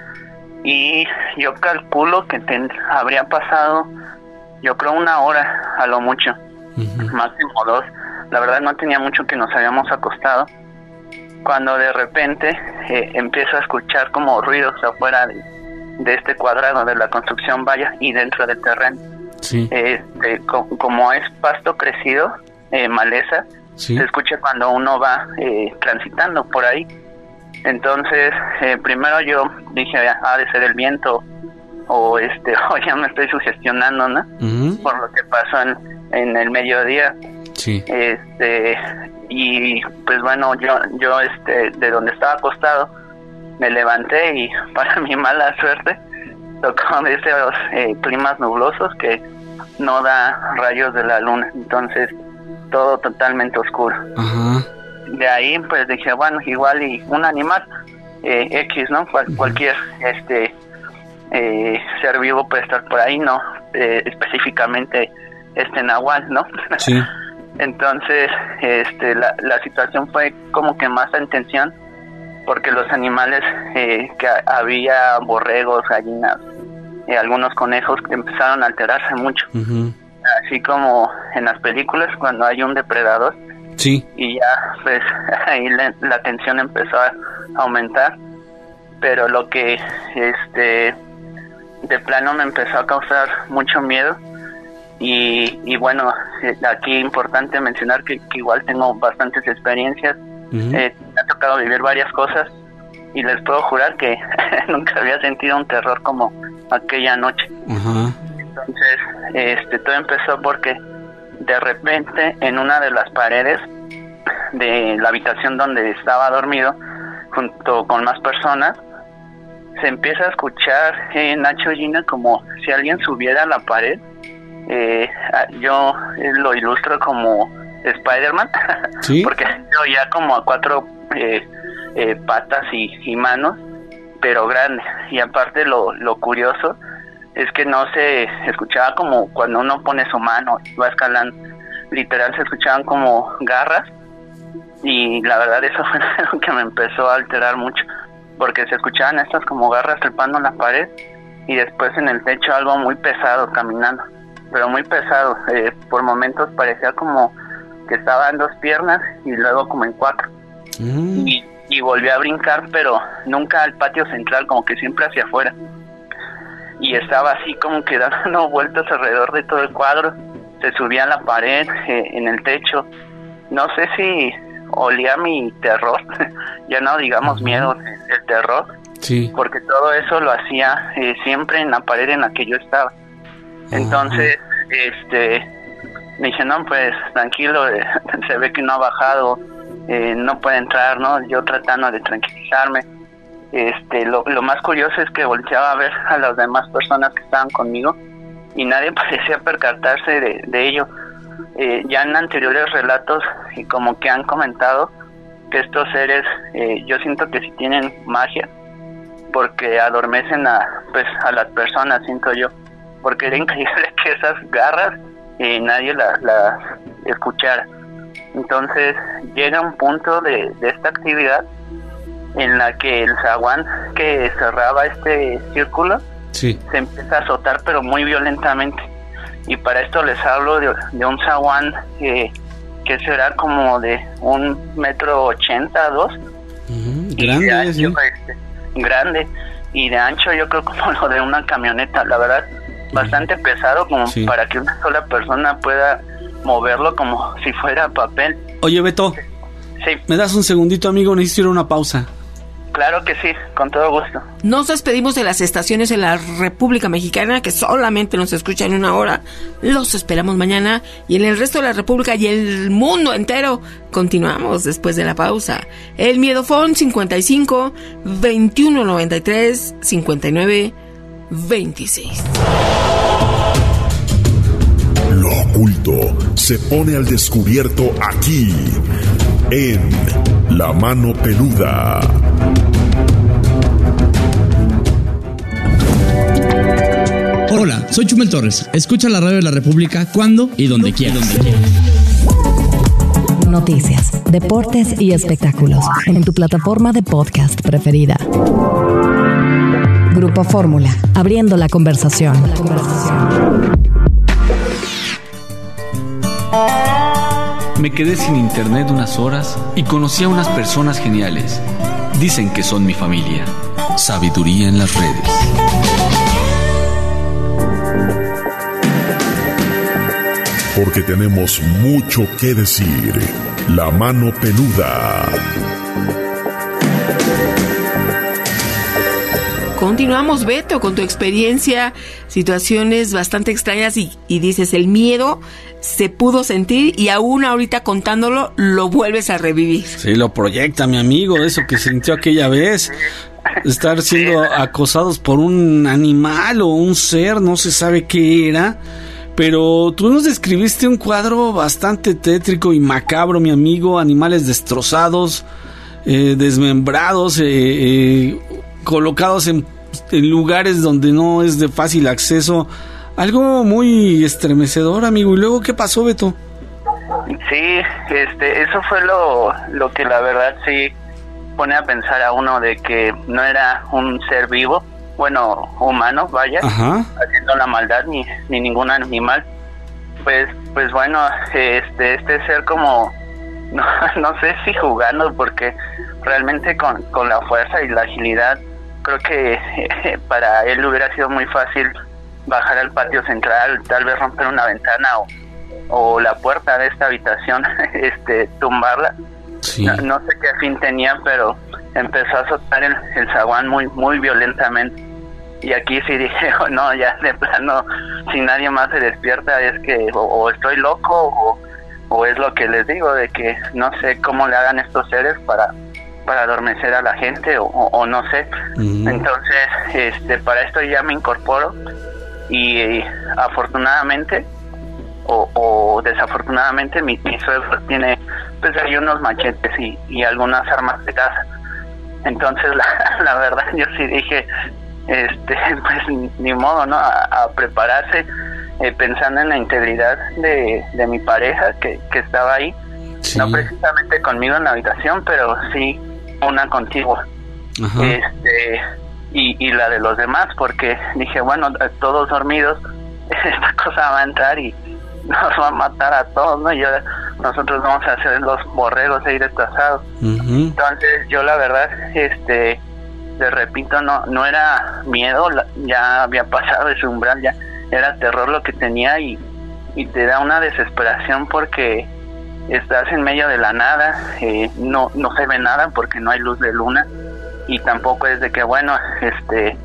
y yo calculo que ten, habría pasado yo creo una hora a lo mucho, uh-huh. máximo dos. La verdad no tenía mucho que nos habíamos acostado cuando de repente eh, empiezo a escuchar como ruidos afuera de, de este cuadrado de la construcción, vaya, y dentro del terreno. Sí. Este, co- como es pasto crecido, eh, maleza, sí. se escucha cuando uno va eh, transitando por ahí. Entonces, eh, primero yo dije, ha de ser el viento, o este, o ya me estoy sugestionando, ¿no? Uh-huh. Por lo que pasó en, en el mediodía. Sí. Este, y pues bueno, yo, yo este, de donde estaba acostado, me levanté y para mi mala suerte, tocó de esos eh, climas nublosos que no da rayos de la luna, entonces todo totalmente oscuro. Uh-huh. De ahí pues dije, bueno, igual y un animal eh, X, ¿no? Cual, uh-huh. Cualquier este eh, ser vivo puede estar por ahí, ¿no? Eh, específicamente este nahual, ¿no? Sí. Entonces este la, la situación fue como que más en tensión, porque los animales eh, que había, borregos, gallinas, eh, algunos conejos, empezaron a alterarse mucho. Uh-huh. Así como en las películas cuando hay un depredador. Sí. Y ya pues ahí la, la tensión empezó a aumentar, pero lo que este de plano me empezó a causar mucho miedo. Y, y bueno, aquí importante mencionar que, que igual tengo bastantes experiencias. Uh-huh. eh, me ha tocado vivir varias cosas y les puedo jurar que nunca había sentido un terror como aquella noche. Uh-huh. Entonces este todo empezó porque de repente en una de las paredes de la habitación donde estaba dormido junto con más personas se empieza a escuchar eh, Nacho Gina como si alguien subiera a la pared. Eh, yo eh, lo ilustro como Spider-Man. ¿Sí? Porque yo ya como a cuatro eh, eh, patas y, y manos, pero grande. Y aparte lo, lo curioso es que no se escuchaba como cuando uno pone su mano y va escalando, literal se escuchaban como garras, y la verdad eso fue algo que me empezó a alterar mucho, porque se escuchaban estas como garras trepando en la pared y después en el techo algo muy pesado caminando, pero muy pesado, eh, por momentos parecía como que estaba en dos piernas y luego como en cuatro. Mm. y, y volvió a brincar, pero nunca al patio central, como que siempre hacia afuera, y estaba así como que dando vueltas alrededor de todo el cuadro, se subía a la pared, eh, en el techo. No sé si olía mi terror, ya no digamos uh-huh. miedo, el terror, sí. porque todo eso lo hacía eh, siempre en la pared en la que yo estaba. Entonces, uh-huh. este, me dije, no, pues tranquilo, eh, se ve que no ha bajado, eh, no puede entrar, ¿no? Yo tratando de tranquilizarme. Este, lo, lo más curioso es que volteaba a ver a las demás personas que estaban conmigo y nadie parecía percatarse de, de ello. Eh, ya en anteriores relatos y como que han comentado que estos seres, eh, yo siento que sí tienen magia, porque adormecen a, pues, a las personas, siento yo, porque era increíble que esas garras eh, nadie las la escuchara. Entonces llega un punto de, de esta actividad en la que el zaguán que cerraba este círculo sí. se empieza a azotar, pero muy violentamente. Y para esto les hablo de, de un zaguán que, que será como de un metro ochenta, dos. Uh-huh. Grande, ancho, sí. este, grande. Y de ancho yo creo como lo de una camioneta, la verdad, uh-huh. bastante pesado como sí. para que una sola persona pueda moverlo como si fuera papel. Oye, Beto, sí. ¿me das un segundito, amigo? Necesito ir a una pausa. Claro que sí, con todo gusto. Nos despedimos de las estaciones en la República Mexicana, que solamente nos escuchan una hora. Los esperamos mañana. Y en el resto de la República y el mundo entero, continuamos después de la pausa. El Miedofón cincuenta y cinco, veintiuno noventa y tres, cincuenta y nueve, veintiséis. Lo oculto se pone al descubierto aquí, en La Mano Peluda. Hola, soy Chumel Torres. Escucha la radio de la República cuando y donde quieras. Noticias, deportes y espectáculos en tu plataforma de podcast preferida. Grupo Fórmula, abriendo la conversación. La conversación. Me quedé sin internet unas horas y conocí a unas personas geniales. Dicen que son mi familia. Sabiduría en las redes. Porque tenemos mucho que decir. La Mano Peluda. Continuamos, Beto, con tu experiencia, situaciones bastante extrañas y, y dices, el miedo se pudo sentir y aún ahorita contándolo lo vuelves a revivir. Sí, lo proyecta mi amigo, eso que sintió aquella vez, estar siendo acosados por un animal o un ser, no se sabe qué era. Pero tú nos describiste un cuadro bastante tétrico y macabro, mi amigo, animales destrozados, eh, desmembrados, eh, eh, colocados en, en lugares donde no es de fácil acceso. Algo muy estremecedor, amigo. ¿Y luego qué pasó, Beto? Sí, este, eso fue lo, lo que la verdad sí pone a pensar a uno de que no era un ser vivo, bueno, humano, vaya, Ajá. haciendo la maldad, ni, ni ningún animal. Pues, pues bueno, este, este ser como, no, no sé si jugando, porque realmente con, con la fuerza y la agilidad, creo que eh, para él hubiera sido muy fácil bajar al patio central, tal vez romper una ventana o, o la puerta de esta habitación, este, tumbarla. Sí. No, no sé qué fin tenía, pero empezó a azotar el, el zaguán muy, muy violentamente. Y aquí sí dije, oh, no, ya de plano, si nadie más se despierta, es que o, o estoy loco o, o es lo que les digo, de que no sé cómo le hagan estos seres para para adormecer a la gente o, o, o no sé. Uh-huh. Entonces, este, para esto ya me incorporo y, y afortunadamente o, o desafortunadamente mi, mi suegro tiene pues hay unos machetes y, y algunas armas de caza. Entonces la, la verdad yo sí dije, este pues ni, ni modo, ¿no? A, a prepararse, eh, pensando en la integridad de, de mi pareja que, que estaba ahí, sí. No precisamente conmigo en la habitación, pero sí una contigua. Ajá. Este y, y la de los demás, porque dije, bueno, todos dormidos, esta cosa va a entrar y nos va a matar a todos, ¿no? Y yo, nosotros vamos a hacer los borregos e ir desplazados. Uh-huh. Entonces yo la verdad, este, les repito, no no era miedo, ya había pasado ese umbral, ya era terror lo que tenía y, y te da una desesperación porque estás en medio de la nada, eh, no no se ve nada porque no hay luz de luna y tampoco es de que, bueno, este...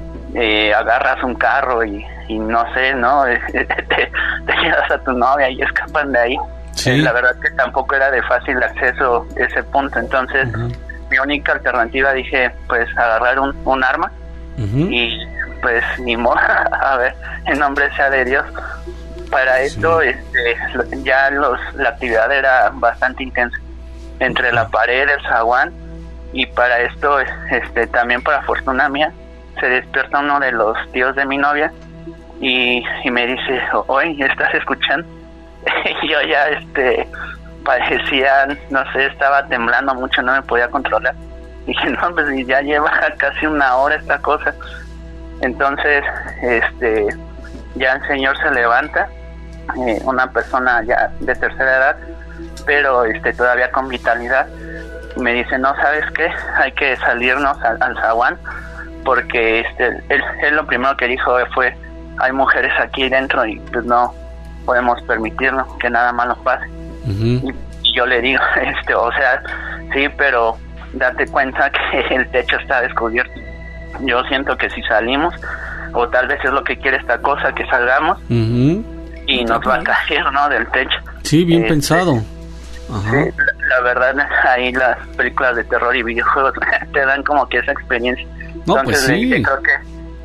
Eh, agarras un carro y, y no sé, ¿no? te, te llevas a tu novia y escapan de ahí. Sí. Eh, la verdad que tampoco era de fácil acceso ese punto, entonces uh-huh. mi única alternativa dije, pues agarrar un, un arma uh-huh. y, pues ni modo, a ver, en nombre sea de Dios. Para esto, sí. este, ya los, la actividad era bastante intensa entre la pared, el zaguán, y para esto, este, también para fortuna mía, se despierta uno de los tíos de mi novia y, y me dice, oye, ¿estás escuchando? Y yo ya, este, parecía, no sé, estaba temblando mucho, no me podía controlar. Dije, no, pues ya lleva casi una hora esta cosa. Entonces, este, ya el señor se levanta, eh, una persona ya de tercera edad, pero este, todavía con vitalidad. Me dice, no, ¿sabes qué? Hay que salirnos al, al zaguán, porque este, él, él lo primero que dijo fue, hay mujeres aquí dentro y pues no podemos permitirnos que nada malo pase. Uh-huh. y, y yo le digo, este, o sea, sí, pero date cuenta que el techo está descubierto. Yo siento que si salimos, o tal vez es lo que quiere esta cosa, que salgamos, uh-huh. y nos va a caer, ¿no?, del techo. Sí, bien este, pensado. Ajá. Sí, la, la verdad, ahí las películas de terror y videojuegos te dan como que esa experiencia. No, Entonces pues sí. le dije, creo que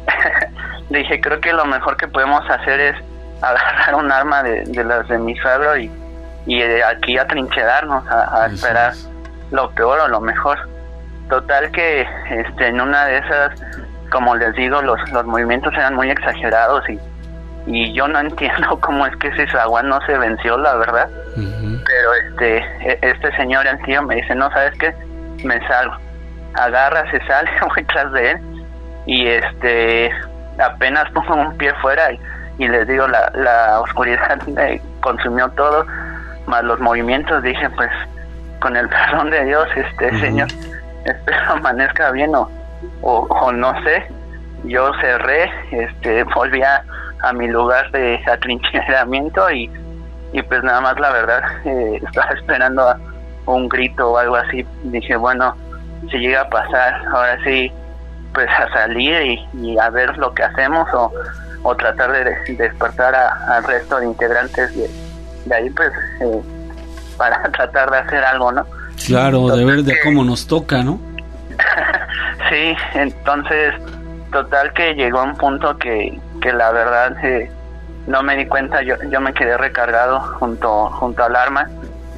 le dije, creo que lo mejor que podemos hacer es agarrar un arma de, de las de mi suegro y, y de aquí atrincherarnos a, a esperar lo peor o lo mejor. Total que este en una de esas, como les digo, los, los movimientos eran muy exagerados y, y yo no entiendo cómo es que ese zaguán no se venció, la verdad. Uh-huh. Pero este este señor, el tío, me dice, no, ¿sabes qué? Me salgo. Agarra, se sale, voy tras de él y este apenas pongo un pie fuera y, y les digo, la, la oscuridad me consumió todo, más los movimientos. Dije, pues con el perdón de Dios, este uh-huh. señor, espero amanezca bien o, o, o no sé. Yo cerré, este volví a, a mi lugar de atrincheramiento y, y pues nada más, la verdad, eh, estaba esperando a un grito o algo así. Dije, bueno, si llega a pasar, ahora sí, pues a salir y, y a ver lo que hacemos o, o tratar de, de despertar a, al resto de integrantes de, de ahí, pues eh, para tratar de hacer algo, ¿no? Claro, entonces, de ver de que, cómo nos toca, ¿no? Sí, entonces, total que llegó un punto que, que la verdad eh, no me di cuenta, yo, yo me quedé recargado junto, junto al arma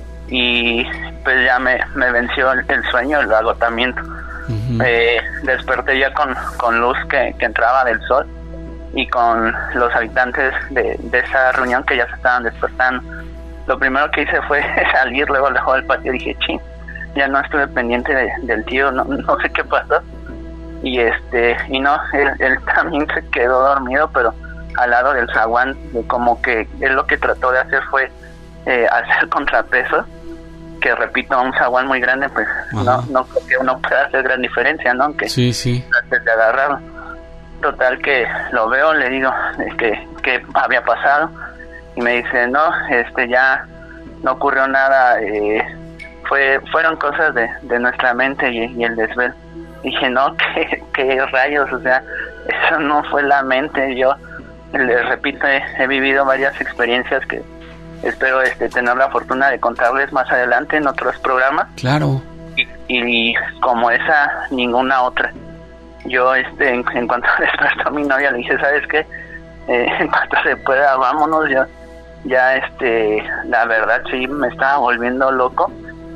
y pues ya me, me venció el, el sueño, el agotamiento. Uh-huh. Eh, desperté ya con, con luz que, que entraba del sol y con los habitantes de, de esa reunión que ya se estaban despertando. Lo primero que hice fue salir luego luego del patio. Dije, ching, ya no estuve pendiente de, del tío, no, no sé qué pasó. Y este y no, él, él también se quedó dormido, pero al lado del zaguán, como que él lo que trató de hacer fue eh, hacer contrapeso, que repito, un zaguán muy grande, pues uh-huh. no no creo que uno pueda hacer gran diferencia, ¿no? Que sí, sí. Antes de agarrarlo. Total que lo veo, le digo que, que había pasado y me dice, no, este ya no ocurrió nada, eh, fue fueron cosas de, de nuestra mente y, y el desvelo. Dije, no, ¿qué, qué rayos, o sea, eso no fue la mente. Yo les repito, he, he vivido varias experiencias que espero este tener la fortuna de contarles más adelante en otros programas. Claro. Y, y como esa, ninguna otra. Yo este en, en cuanto despertó a mi novia le dije, ¿sabes qué? Eh, en cuanto se pueda, vámonos. Yo ya este la verdad sí me estaba volviendo loco.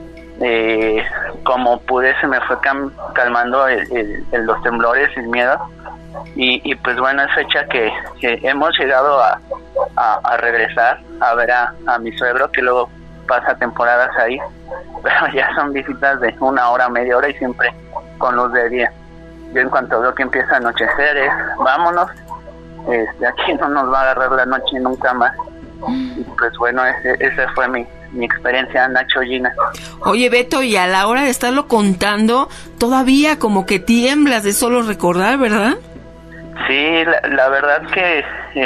Eh, como pude se me fue cam- calmando el, el, el, los temblores y el miedo y, y pues bueno, es fecha que, que hemos llegado a, a, a regresar a ver a, a mi suegro, que luego pasa temporadas ahí, pero ya son visitas de una hora, media hora y siempre con luz de día. Yo en cuanto veo que empieza a anochecer es vámonos, este, aquí no nos va a agarrar la noche nunca más. Y pues bueno, ese, ese fue mi mi experiencia, Nacho, Gina. Oye, Beto, y a la hora de estarlo contando, todavía como que tiemblas de solo recordar, ¿verdad? Sí, la, la verdad que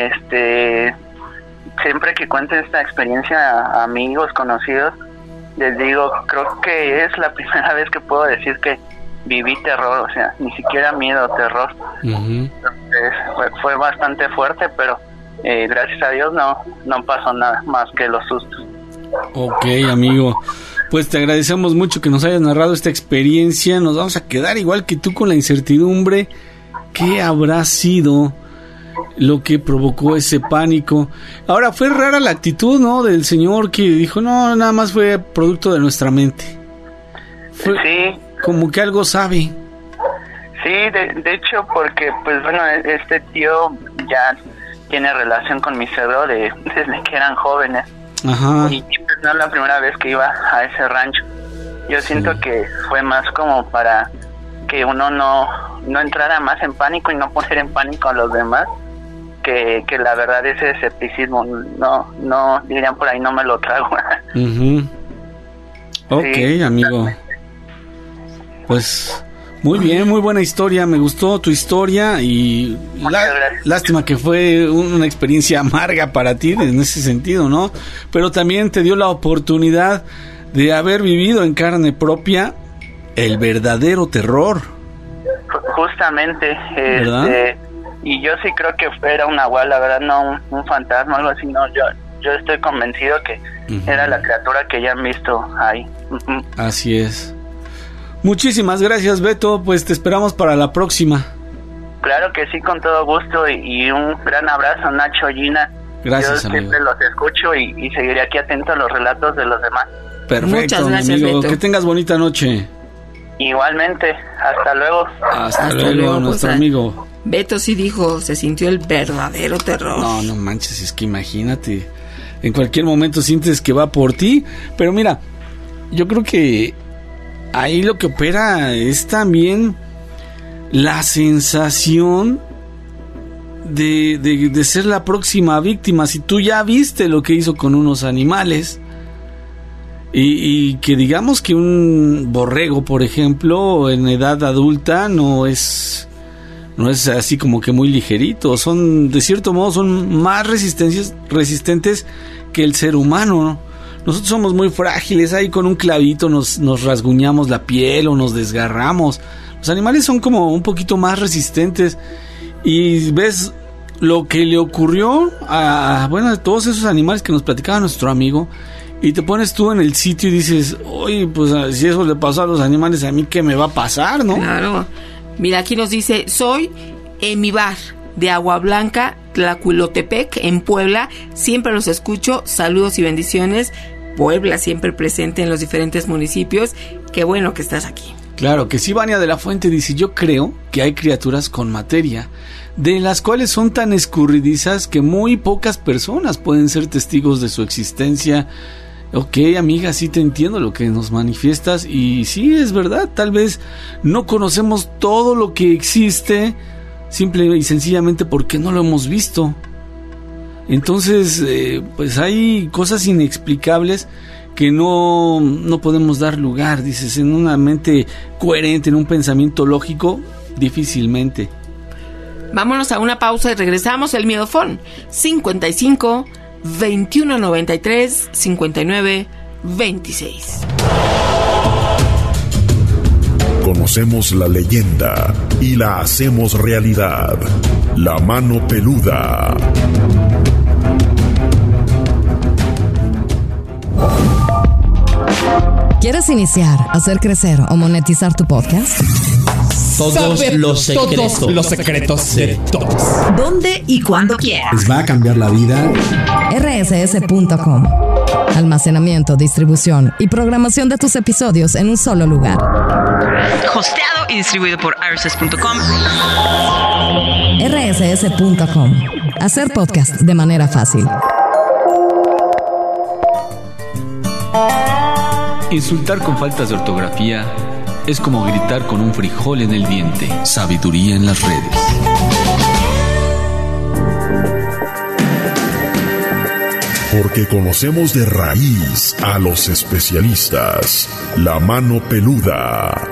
este siempre que cuento esta experiencia a amigos, conocidos, les digo, creo que es la primera vez que puedo decir que viví terror, o sea, ni siquiera miedo, terror. Uh-huh. Entonces, fue, fue bastante fuerte, pero eh, gracias a Dios no, no pasó nada más que los sustos. Ok, amigo, pues te agradecemos mucho que nos hayas narrado esta experiencia. Nos vamos a quedar igual que tú con la incertidumbre. qué habrá sido lo que provocó ese pánico. Ahora, fue rara la actitud, ¿no?, del señor que dijo, no, nada más fue producto de nuestra mente. Fue sí. Como que algo sabe. Sí, de, de hecho, porque, pues bueno, este tío ya tiene relación con mi suegro de, desde que eran jóvenes. Ajá. Y pues no es la primera vez que iba a ese rancho. Yo siento sí. que fue más como para que uno no, no entrara más en pánico y no poner en pánico a los demás. Que, que la verdad ese escepticismo, no, no, dirían por ahí, no me lo trago. Uh-huh. Ok, sí, amigo. Pues muy bien, muy buena historia, me gustó tu historia y la, lástima que fue una experiencia amarga para ti en ese sentido, ¿no? Pero también te dio la oportunidad de haber vivido en carne propia el verdadero terror. Justamente, ¿verdad? Este, y yo sí creo que era un nahual, la verdad, no un, un fantasma, algo así, no, yo yo estoy convencido que uh-huh. era la criatura que ya han visto ahí. Uh-huh. Así es. Muchísimas gracias, Beto, pues te esperamos para la próxima. Claro que sí, con todo gusto, y, y un gran abrazo, Nacho, Gina. Gracias, yo amigo. siempre los escucho y, y seguiré aquí atento a los relatos de los demás. Perfecto. Muchas gracias, amigo. Beto. Que tengas bonita noche. Igualmente, hasta luego. Hasta, hasta luego, luego, nuestro pues, amigo. Beto sí dijo, se sintió el verdadero terror. No, no manches, es que imagínate, en cualquier momento sientes que va por ti, pero mira, yo creo que ahí lo que opera es también la sensación de, de, de ser la próxima víctima. Si tú ya viste lo que hizo con unos animales, y, y que digamos que un borrego, por ejemplo, en edad adulta no es... no es así como que muy ligerito, son, de cierto modo, son más resistencias, resistentes que el ser humano, ¿no? Nosotros somos muy frágiles, ahí con un clavito nos, nos rasguñamos la piel o nos desgarramos. Los animales son como un poquito más resistentes, y ves lo que le ocurrió a, bueno, a todos esos animales que nos platicaba nuestro amigo, y te pones tú en el sitio y dices, oye, pues si eso le pasó a los animales, a mí qué me va a pasar, ¿no? Claro. Mira, aquí nos dice, soy en mi bar de Agua Blanca, Tlacuilotepec, en Puebla. Siempre los escucho. Saludos y bendiciones. Puebla siempre presente en los diferentes municipios. Qué bueno que estás aquí. Claro que sí. Vania de la Fuente dice, yo creo que hay criaturas con materia, de las cuales son tan escurridizas que muy pocas personas pueden ser testigos de su existencia. Ok, amiga, sí te entiendo lo que nos manifiestas, y sí, es verdad, tal vez no conocemos todo lo que existe, simple y sencillamente porque no lo hemos visto. Entonces, eh, pues hay cosas inexplicables que no, no podemos dar lugar, dices, en una mente coherente, en un pensamiento lógico, difícilmente. Vámonos a una pausa y regresamos. El Miedofón, cincuenta y cinco, veintiuno noventa y tres, cincuenta y nueve, veintiséis. Conocemos la leyenda y la hacemos realidad. La mano peluda. ¿Quieres iniciar, hacer crecer o monetizar tu podcast? Todos Saber los secretos. Todos los secretos de todos. ¿Dónde y cuándo quieras? Les va a cambiar la vida. R S S punto com. Almacenamiento, distribución y programación de tus episodios en un solo lugar. Hosteado y distribuido por R S S punto com. R S S punto com. Hacer podcast de manera fácil. Insultar con faltas de ortografía es como gritar con un frijol en el diente. Sabiduría en las redes. Porque conocemos de raíz a los especialistas. La mano peluda.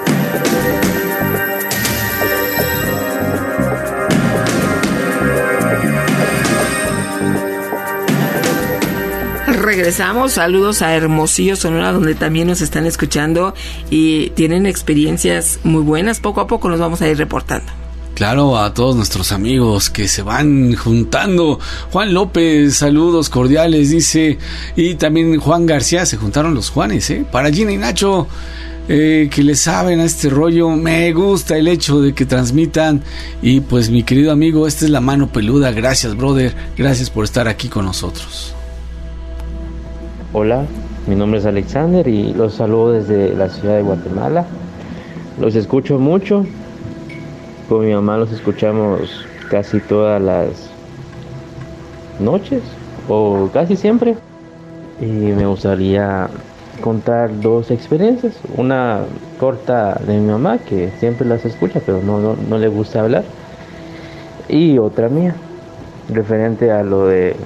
Regresamos, saludos a Hermosillo, Sonora, donde también nos están escuchando y tienen experiencias muy buenas. Poco a poco nos vamos a ir reportando. Claro, a todos nuestros amigos que se van juntando. Juan López, saludos cordiales, dice. Y también Juan García, se juntaron los Juanes, ¿eh? Para Gina y Nacho, eh, que le saben a este rollo. Me gusta el hecho de que transmitan. Y pues mi querido amigo, esta es la mano peluda. Gracias, brother. Gracias por estar aquí con nosotros. Hola, mi nombre es Alexander y los saludo desde la ciudad de Guatemala. Los escucho mucho. Con mi mamá los escuchamos casi todas las noches o casi siempre. Y me gustaría contar dos experiencias. Una corta de mi mamá, que siempre las escucha, pero no, no, no le gusta hablar. Y otra mía, referente a lo de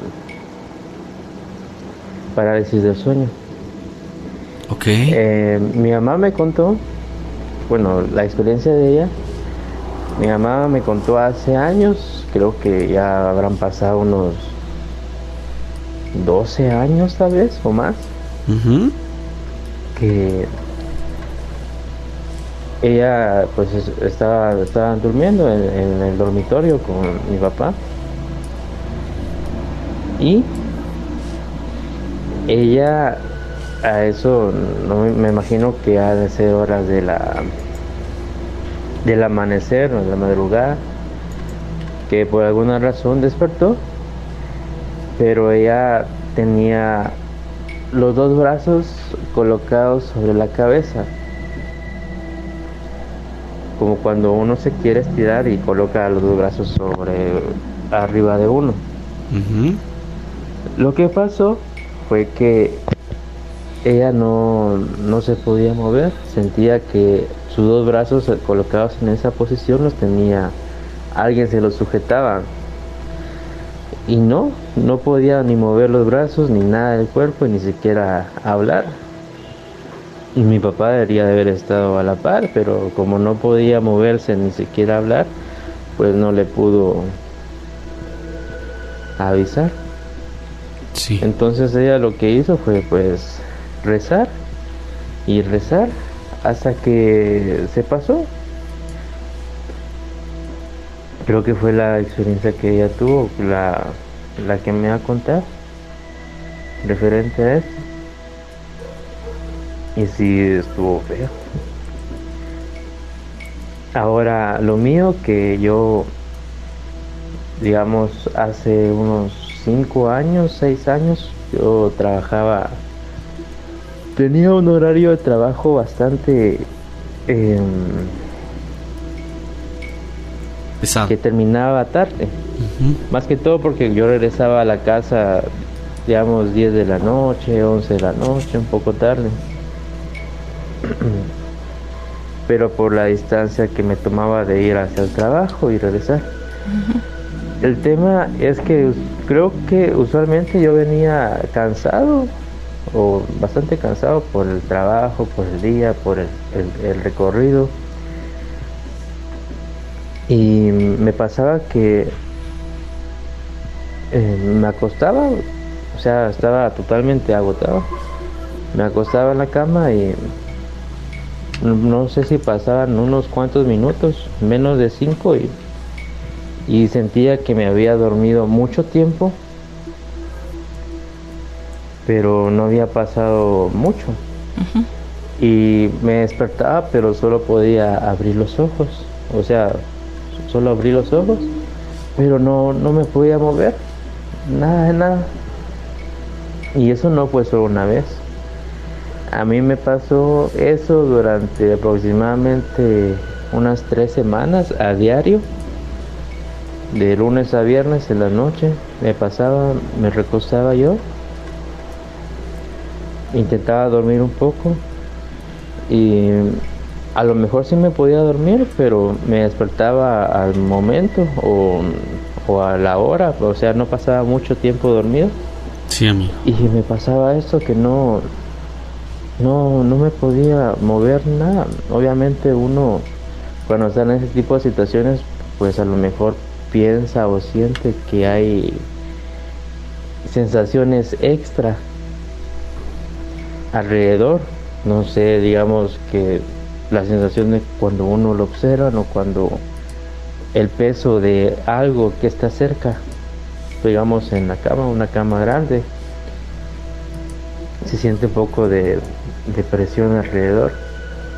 parálisis del sueño. Ok. Eh, mi mamá me contó, bueno, la experiencia de ella. Mi mamá me contó hace años, creo que ya habrán pasado unos doce años tal vez o más, uh-huh. que ella pues estaba, estaba durmiendo en, en el dormitorio con mi papá y ella a eso no me imagino que ha de ser horas de la del amanecer o de la madrugada, que por alguna razón despertó, pero ella tenía los dos brazos colocados sobre la cabeza, como cuando uno se quiere estirar y coloca los dos brazos sobre arriba de uno. Uh-huh. Lo que pasó fue que ella no, no se podía mover, sentía que sus dos brazos colocados en esa posición los tenía, alguien se los sujetaba. Y no, no podía ni mover los brazos, ni nada del cuerpo, ni siquiera hablar. Y mi papá debería de haber estado a la par, pero como no podía moverse ni siquiera hablar, pues no le pudo avisar. Sí. Entonces ella lo que hizo fue pues rezar y rezar hasta que se pasó. Creo que fue la experiencia que ella tuvo, la, la que me va a contar referente a esto. Y sí estuvo feo. Ahora, lo mío, que yo, digamos, hace unos cinco años, seis años, yo trabajaba, tenía un horario de trabajo bastante eh, pesado, que terminaba tarde. Uh-huh. Más que todo porque yo regresaba a la casa, digamos, diez de la noche, once de la noche, un poco tarde. Pero por la distancia que me tomaba de ir hacia el trabajo y regresar. Uh-huh. El tema es que creo que usualmente yo venía cansado o bastante cansado por el trabajo, por el día, por el, el, el recorrido. Y me pasaba que eh, me acostaba, o sea, estaba totalmente agotado. Me acostaba en la cama y no sé si pasaban unos cuantos minutos, menos de cinco, y, y sentía que me había dormido mucho tiempo, pero no había pasado mucho. Uh-huh. Y me despertaba, pero solo podía abrir los ojos, o sea, solo abrí los ojos, pero no, no me podía mover, nada de nada. Y eso no fue solo una vez. A mí me pasó eso durante aproximadamente unas tres semanas a diario, de lunes a viernes en la noche. Me pasaba, me recostaba yo, intentaba dormir un poco y a lo mejor sí me podía dormir, pero me despertaba al momento o, o a la hora, o sea, no pasaba mucho tiempo dormido. Sí, amigo. Y me pasaba esto que no, no, no me podía mover nada. Obviamente uno, cuando está en ese tipo de situaciones, pues a lo mejor piensa o siente que hay sensaciones extra alrededor. No sé, digamos que la sensación de cuando uno lo observa o cuando el peso de algo que está cerca, digamos en la cama, una cama grande, se siente un poco de, de presión alrededor.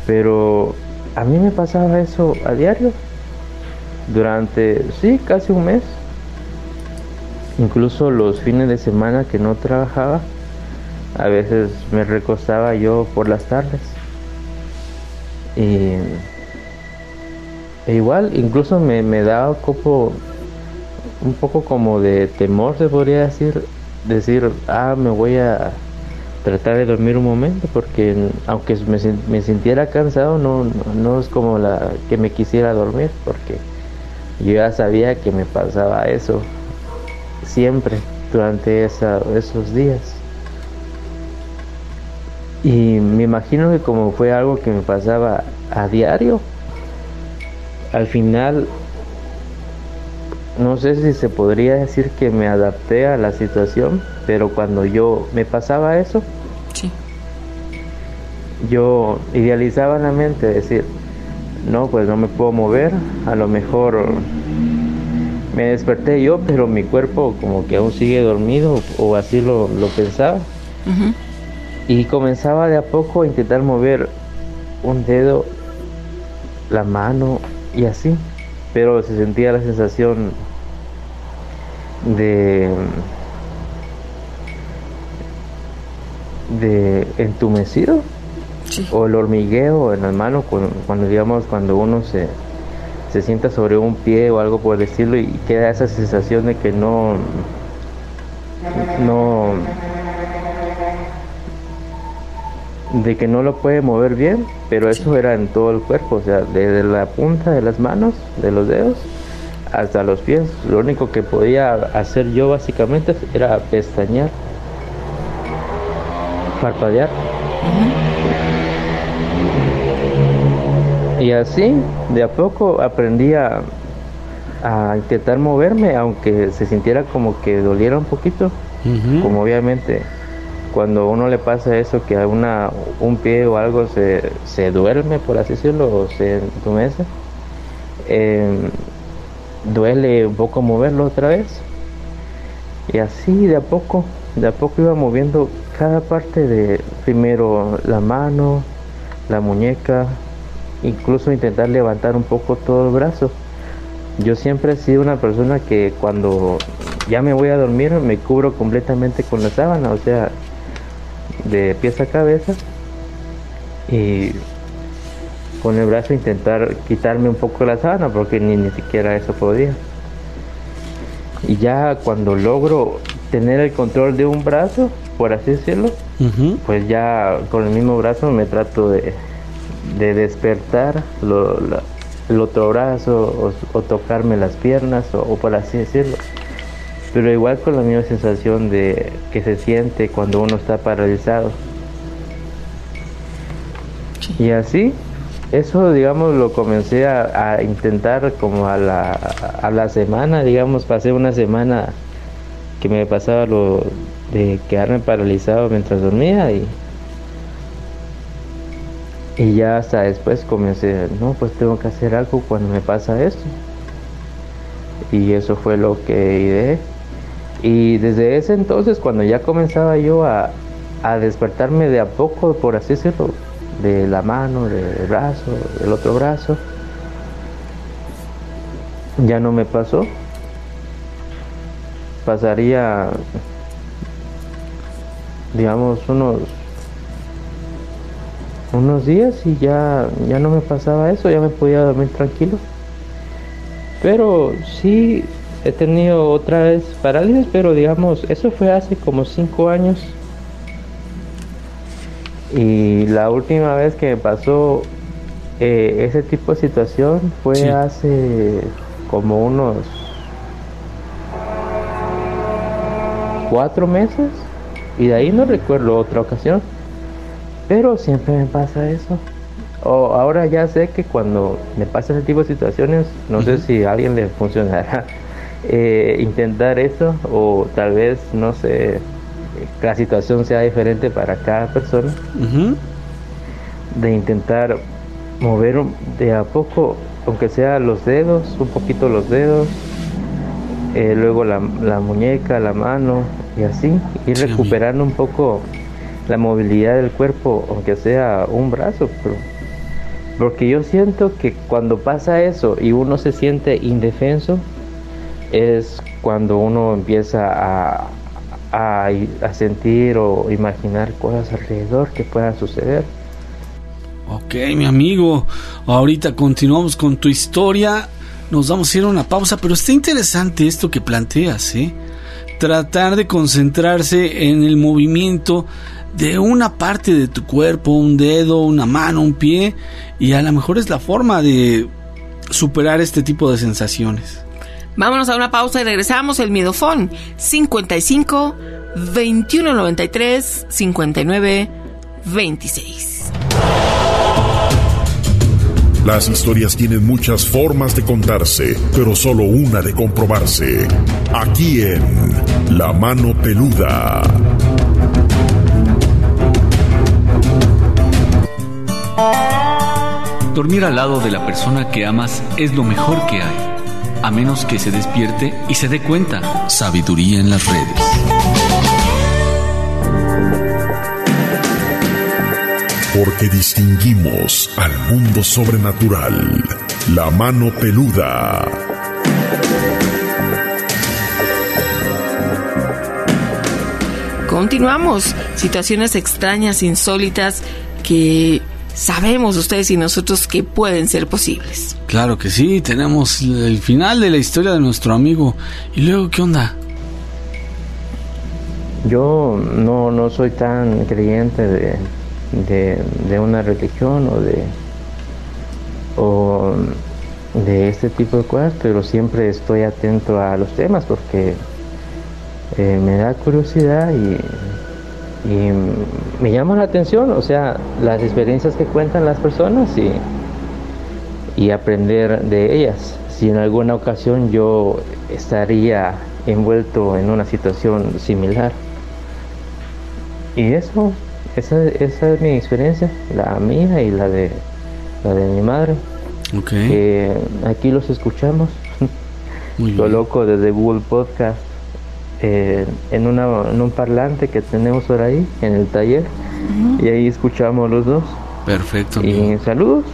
Pero a mí me pasaba eso a diario, durante, sí, casi un mes. Incluso los fines de semana que no trabajaba, a veces me recostaba yo por las tardes. Y e igual, incluso me, me daba un poco, un poco como de temor, se podría decir, decir, ah, me voy a tratar de dormir un momento, porque aunque me, me sintiera cansado, no, no, no es como la que me quisiera dormir, porque yo ya sabía que me pasaba eso siempre durante esa, esos días. Y me imagino que como fue algo que me pasaba a diario, al final, no sé si se podría decir que me adapté a la situación, pero cuando yo me pasaba eso, sí, yo idealizaba en la mente decir, no, pues no me puedo mover, a lo mejor me desperté yo, pero mi cuerpo como que aún sigue dormido, o así lo, lo pensaba. Uh-huh. Y comenzaba de a poco a intentar mover un dedo, la mano y así, pero se sentía la sensación de de entumecido, sí, o el hormigueo en las manos cuando, cuando digamos cuando uno se se sienta sobre un pie o algo por el estilo, y queda esa sensación de que no no de que no lo puede mover bien, pero eso era en todo el cuerpo, o sea, desde la punta de las manos, de los dedos, hasta los pies. Lo único que podía hacer yo básicamente era pestañear, parpadear. Uh-huh. Y así, de a poco aprendí a, a intentar moverme, aunque se sintiera como que doliera un poquito, uh-huh, como obviamente cuando a uno le pasa eso, que a una, un pie o algo se, se duerme, por así decirlo, o se entumece, eh, duele un poco moverlo otra vez. Y así de a poco, de a poco iba moviendo cada parte de, primero la mano, la muñeca, incluso intentar levantar un poco todo el brazo. Yo siempre he sido una persona que cuando ya me voy a dormir me cubro completamente con la sábana, o sea, de pies a cabeza, y con el brazo intentar quitarme un poco la sábana, porque ni, ni siquiera eso podía. Y ya cuando logro tener el control de un brazo, por así decirlo, uh-huh, pues ya con el mismo brazo me trato de, de despertar lo, la, el otro brazo, o, o tocarme las piernas, o, o por así decirlo, pero igual con la misma sensación de que se siente cuando uno está paralizado. Sí. Y así, eso digamos lo comencé a, a intentar como a la, a la semana, digamos, pasé una semana que me pasaba lo de quedarme paralizado mientras dormía, y y ya hasta después comencé, no, pues tengo que hacer algo cuando me pasa esto, y eso fue lo que ideé. Y desde ese entonces, cuando ya comenzaba yo a, a despertarme de a poco, por así decirlo, de la mano, del brazo, del otro brazo, ya no me pasó. Pasaría, digamos, unos unos días y ya, ya no me pasaba eso, ya me podía dormir tranquilo. Pero sí he tenido otra vez parálisis, pero digamos, eso fue hace como cinco años. Y la última vez que me pasó eh, ese tipo de situación fue sí. hace como unos cuatro meses. Y de ahí no recuerdo otra ocasión. Pero siempre me pasa eso. O ahora ya sé que cuando me pasa ese tipo de situaciones, no uh-huh. sé si a alguien le funcionará eh, intentar eso, o tal vez, no sé, la situación sea diferente para cada persona, uh-huh. de intentar mover de a poco, aunque sea los dedos, un poquito los dedos, eh, luego la, la muñeca, la mano, y así, ir sí, recuperando un poco la movilidad del cuerpo, aunque sea un brazo, pero Porque yo siento que cuando pasa eso y uno se siente indefenso, es cuando uno empieza a, a, a sentir o imaginar cosas alrededor que puedan suceder. Ok, mi amigo, ahorita continuamos con tu historia, nos vamos a ir a una pausa, pero está interesante esto que planteas, ¿eh? Tratar de concentrarse en el movimiento de una parte de tu cuerpo, un dedo, una mano, un pie, y a lo mejor es la forma de superar este tipo de sensaciones. Vámonos a una pausa y regresamos. El Miedofón cincuenta y cinco, veintiuno noventa y tres, cincuenta y nueve, veintiséis. Las historias tienen muchas formas de contarse, pero solo una de comprobarse. Aquí en La Mano Peluda. Dormir al lado de la persona que amas es lo mejor que hay, a menos que se despierte y se dé cuenta. Sabiduría en las redes. Porque distinguimos al mundo sobrenatural. La Mano Peluda. Continuamos. Situaciones extrañas, insólitas, que sabemos ustedes y nosotros que pueden ser posibles. Claro que sí, tenemos el final de la historia de nuestro amigo. ¿Y luego qué onda? Yo no, no soy tan creyente de, de, de una religión o de, o de este tipo de cosas, pero siempre estoy atento a los temas porque eh, me da curiosidad y... y me llama la atención, o sea, las experiencias que cuentan las personas y, y aprender de ellas. Si en alguna ocasión yo estaría envuelto en una situación similar. Y eso, esa, esa es mi experiencia, la mía y la de la de mi madre. Okay. Que aquí los escuchamos. Lo loco desde Google Podcast. Eh, en, una, en un parlante que tenemos por ahí en el taller, uh-huh. Y ahí escuchamos los dos. Perfecto. Y amigo. Saludos.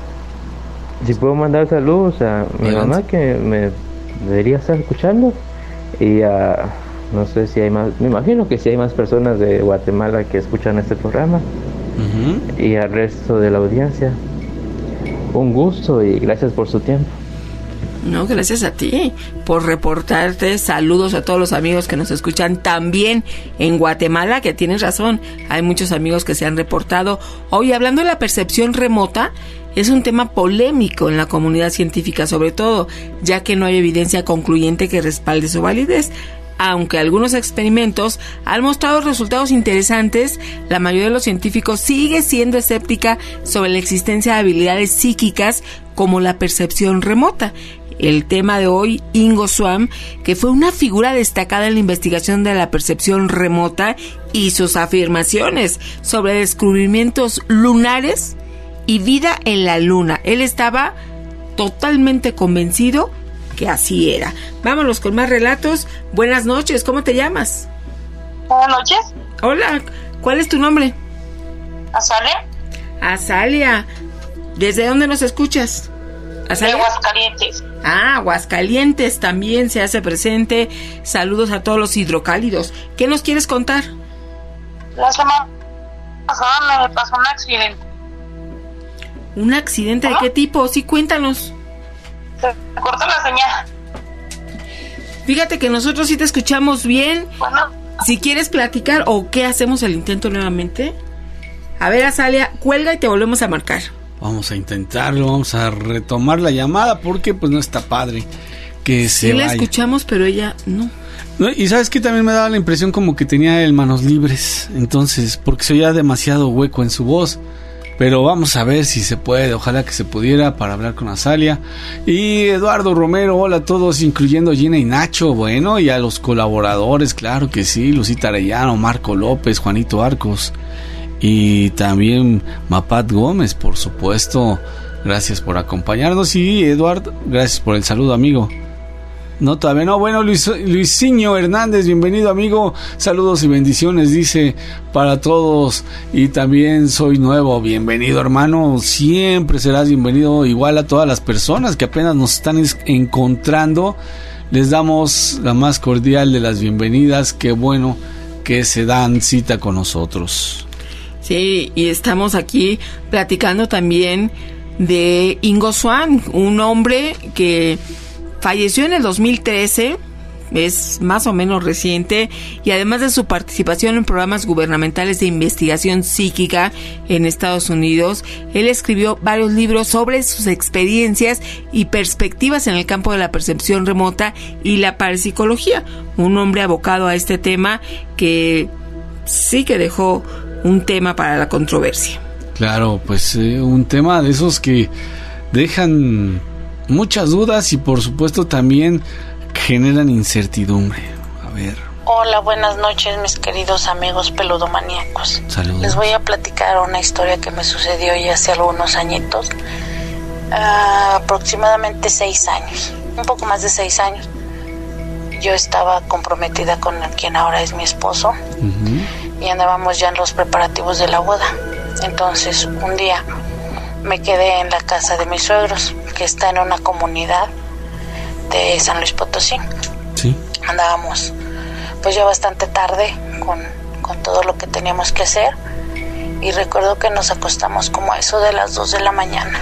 Si puedo mandar saludos a mi Adelante. Mamá, que me debería estar escuchando, y a, no sé si hay más, me imagino que si hay más personas de Guatemala que escuchan este programa, uh-huh. Y al resto de la audiencia. Un gusto y gracias por su tiempo. No, gracias a ti por reportarte. Saludos a todos los amigos que nos escuchan también en Guatemala, que tienes razón, hay muchos amigos que se han reportado. Hoy, hablando de la percepción remota, es un tema polémico en la comunidad científica, sobre todo, ya que no hay evidencia concluyente que respalde su validez. Aunque algunos experimentos han mostrado resultados interesantes, la mayoría de los científicos sigue siendo escéptica sobre la existencia de habilidades psíquicas como la percepción remota. El tema de hoy, Ingo Swann, que fue una figura destacada en la investigación de la percepción remota, y sus afirmaciones sobre descubrimientos lunares y vida en la luna. Él estaba totalmente convencido que así era. Vámonos con más relatos. Buenas noches, ¿cómo te llamas? Buenas noches. Hola, ¿cuál es tu nombre? Azalia. Azalia, ¿desde dónde nos escuchas? ¿Azalia? De Aguascalientes. Ah, Aguascalientes también se hace presente. Saludos a todos los hidrocálidos. ¿Qué nos quieres contar? La semana pasada me pasó un accidente. ¿Un accidente de qué tipo? Sí, cuéntanos. Se cortó la señal. Fíjate que nosotros sí te escuchamos bien. Bueno. Si quieres platicar o qué, hacemos el intento nuevamente. A ver, Azalia, cuelga y te volvemos a marcar. Vamos a intentarlo, vamos a retomar la llamada porque pues no está padre que se sí vaya. La escuchamos, pero ella no. no. Y sabes que también me daba la impresión como que tenía el manos libres, entonces, porque se oía demasiado hueco en su voz. Pero vamos a ver si se puede, ojalá que se pudiera, para hablar con Azalia. Y Eduardo Romero, hola a todos, incluyendo Gina y Nacho, bueno, y a los colaboradores, claro que sí, Lucita Arellano, Marco López, Juanito Arcos, y también Mapat Gómez, por supuesto. Gracias por acompañarnos, y Eduardo, gracias por el saludo, amigo. No, todavía no. Bueno, Luis, Luisinho Hernández, bienvenido, amigo. Saludos y bendiciones, dice, para todos. Y también soy nuevo. Bienvenido, hermano. Siempre serás bienvenido, igual a todas las personas que apenas nos están encontrando. Les damos la más cordial de las bienvenidas. Qué bueno que se dan cita con nosotros. Sí, y estamos aquí platicando también de Ingo Swann, un hombre que falleció en el dos mil trece, es más o menos reciente, y además de su participación en programas gubernamentales de investigación psíquica en Estados Unidos, él escribió varios libros sobre sus experiencias y perspectivas en el campo de la percepción remota y la parapsicología. Un hombre abocado a este tema que sí que dejó un tema para la controversia. Claro, pues eh, un tema de esos que dejan muchas dudas y por supuesto también generan incertidumbre. A ver. Hola, buenas noches, mis queridos amigos peludomaníacos. Saludos. Les voy a platicar una historia que me sucedió ya hace algunos añitos, uh, aproximadamente seis años, un poco más de seis años. Yo estaba comprometida con quien ahora es mi esposo, uh-huh. y andábamos ya en los preparativos de la boda. Entonces, un día me quedé en la casa de mis suegros, que está en una comunidad de San Luis Potosí. Sí. Andábamos pues ya bastante tarde con, con todo lo que teníamos que hacer, y recuerdo que nos acostamos como a eso de las dos de la mañana.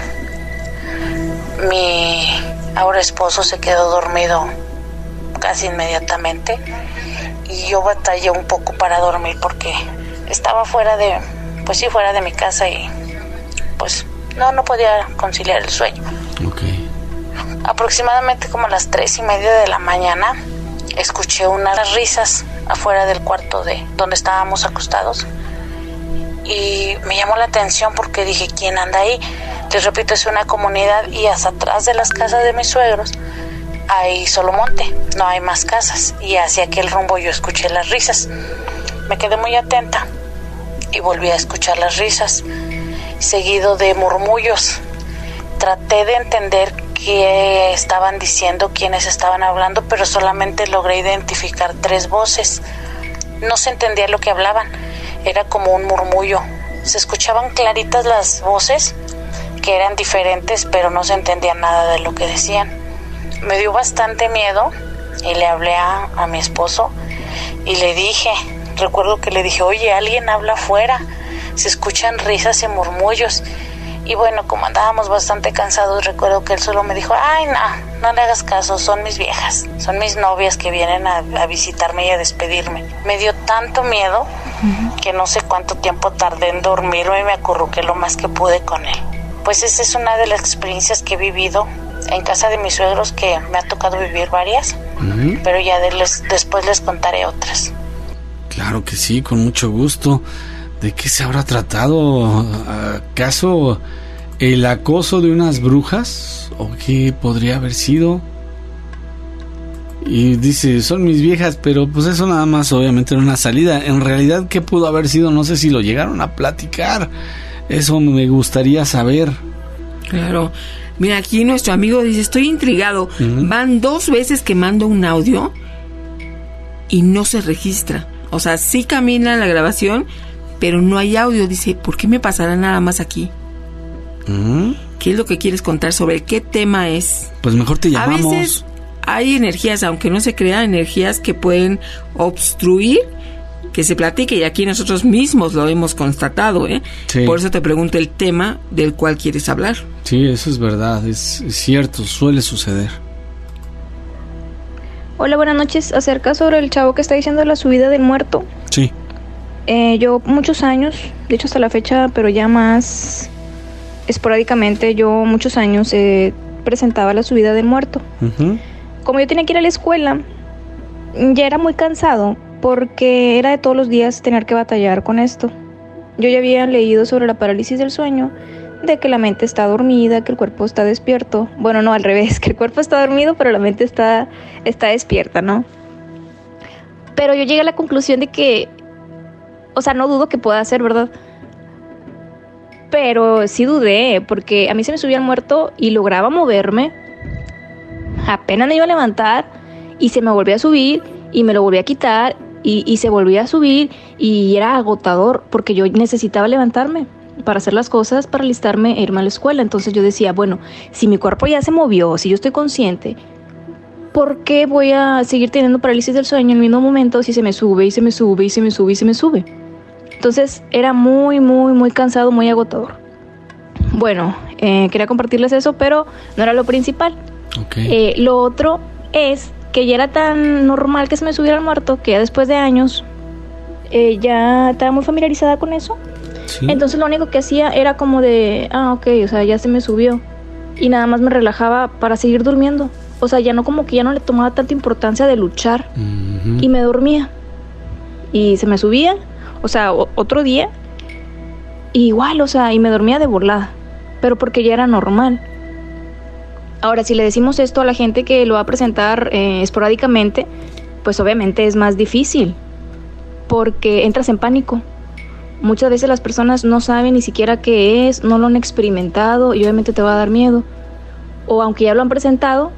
Mi ahora esposo se quedó dormido casi inmediatamente, y yo batallé un poco para dormir porque estaba fuera de, pues sí, fuera de mi casa, y pues no, no podía conciliar el sueño. Okay. Aproximadamente como a las tres y media de la mañana escuché unas risas afuera del cuarto de donde estábamos acostados, y me llamó la atención porque dije, ¿quién anda ahí? Les repito, es una comunidad y hasta atrás de las casas de mis suegros hay solo monte, no hay más casas, y hacia aquel rumbo yo escuché las risas. Me quedé muy atenta y volví a escuchar las risas, seguido de murmullos. Traté de entender qué estaban diciendo, quiénes estaban hablando, pero solamente logré identificar tres voces. No se entendía lo que hablaban, era como un murmullo. Se escuchaban claritas las voces, que eran diferentes, pero no se entendía nada de lo que decían. Me dio bastante miedo y le hablé a, a mi esposo y le dije, recuerdo que le dije, oye, alguien habla afuera, se escuchan risas y murmullos. Y bueno, como andábamos bastante cansados, recuerdo que él solo me dijo, ay, no, no le hagas caso, son mis viejas, son mis novias que vienen a, a visitarme y a despedirme. Me dio tanto miedo uh-huh. que no sé cuánto tiempo tardé en dormirme y me acurruqué lo más que pude con él. Pues esa es una de las experiencias que he vivido en casa de mis suegros, que me ha tocado vivir varias, uh-huh. pero ya de les, después les contaré otras. Claro que sí, con mucho gusto. ¿De qué se habrá tratado? ¿Acaso el acoso de unas brujas? ¿O qué podría haber sido? Y dice, son mis viejas, pero pues eso nada más obviamente era una salida. En realidad, ¿qué pudo haber sido? No sé si lo llegaron a platicar. Eso me gustaría saber. Claro. Mira, aquí nuestro amigo dice, estoy intrigado. Uh-huh. Van dos veces que mando un audio y no se registra. O sea, sí camina la grabación, pero no hay audio. Dice, ¿por qué me pasará nada más aquí? ¿Mm? ¿Qué es lo que quieres contar? ¿Sobre qué tema es? Pues mejor te llamamos. A veces hay energías, aunque no se crean, energías que pueden obstruir que se platique, y aquí nosotros mismos lo hemos constatado, ¿eh? Sí. Por eso te pregunto el tema del cual quieres hablar. Sí, eso es verdad, es, es cierto, suele suceder. Hola, buenas noches. Acerca sobre el chavo que está diciendo la subida del muerto. Sí. Eh, yo muchos años, de hecho hasta la fecha, pero ya más esporádicamente, yo muchos años eh, presentaba la subida del muerto. Uh-huh. Como yo tenía que ir a la escuela, ya era muy cansado porque era de todos los días tener que batallar con esto. Yo ya había leído sobre la parálisis del sueño, de que la mente está dormida, que el cuerpo está despierto. Bueno, no, al revés, que el cuerpo está dormido, pero la mente está, está despierta, ¿no? Pero yo llegué a la conclusión de que, o sea, no dudo que pueda ser, ¿verdad? Pero sí dudé, porque a mí se me subía el muerto y lograba moverme. Apenas me iba a levantar y se me volvía a subir y me lo volvía a quitar y, y se volvía a subir y era agotador porque yo necesitaba levantarme para hacer las cosas, para alistarme e irme a la escuela. Entonces yo decía, bueno, si mi cuerpo ya se movió, si yo estoy consciente, ¿por qué voy a seguir teniendo parálisis del sueño en el mismo momento si se me sube y se me sube y se me sube y se me sube? Entonces era muy, muy, muy cansado, muy agotador. Bueno, eh, quería compartirles eso, pero no era lo principal. Okay. Eh, lo otro es que ya era tan normal que se me subiera el muerto que ya después de años eh, ya estaba muy familiarizada con eso. ¿Sí? Entonces lo único que hacía era como de, ah, ok, o sea, ya se me subió. Y nada más me relajaba para seguir durmiendo. O sea, ya no como que ya no le tomaba tanta importancia de luchar. Uh-huh. Y me dormía. Y se me subía, o sea, o- otro día. Y igual, o sea, y me dormía de volada. Pero porque ya era normal. Ahora, si le decimos esto a la gente que lo va a presentar eh, esporádicamente, pues obviamente es más difícil. Porque entras en pánico. Muchas veces las personas no saben ni siquiera qué es, no lo han experimentado y obviamente te va a dar miedo. O aunque ya lo han presentado,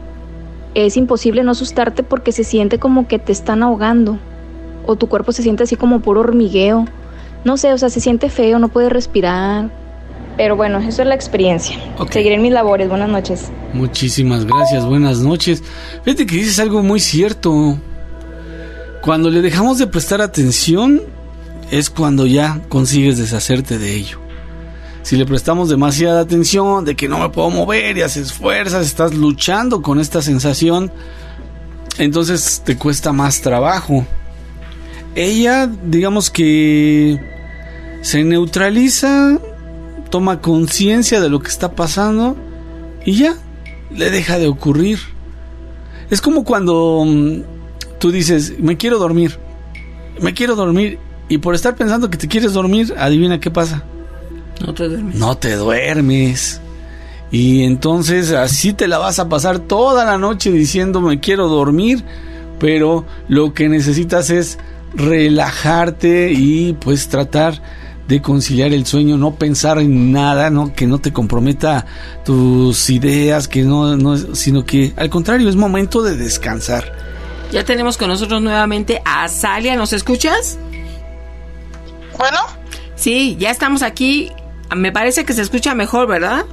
es imposible no asustarte porque se siente como que te están ahogando. O tu cuerpo se siente así como puro hormigueo. No sé, o sea, se siente feo, no puedes respirar. Pero bueno, eso es la experiencia. Okay. Seguiré en mis labores. Buenas noches. Muchísimas gracias, buenas noches. Fíjate que dices algo muy cierto. Cuando le dejamos de prestar atención es cuando ya consigues deshacerte de ello. Si le prestamos demasiada atención de que no me puedo mover y haces fuerzas, estás luchando con esta sensación, entonces te cuesta más trabajo. Ella, digamos que se neutraliza, toma conciencia de lo que está pasando y ya, le deja de ocurrir. Es como cuando um, tú dices, me quiero dormir, me quiero dormir, y por estar pensando que te quieres dormir, adivina qué pasa. No te duermes. No te duermes. Y entonces así te la vas a pasar toda la noche diciendo me quiero dormir, pero lo que necesitas es relajarte y pues tratar de conciliar el sueño, no pensar en nada, no, que no te comprometa tus ideas, que no, no, sino que al contrario es momento de descansar. Ya tenemos con nosotros nuevamente a Azalia, ¿nos escuchas? Bueno. Sí, ya estamos aquí. Me parece que se escucha mejor, ¿verdad?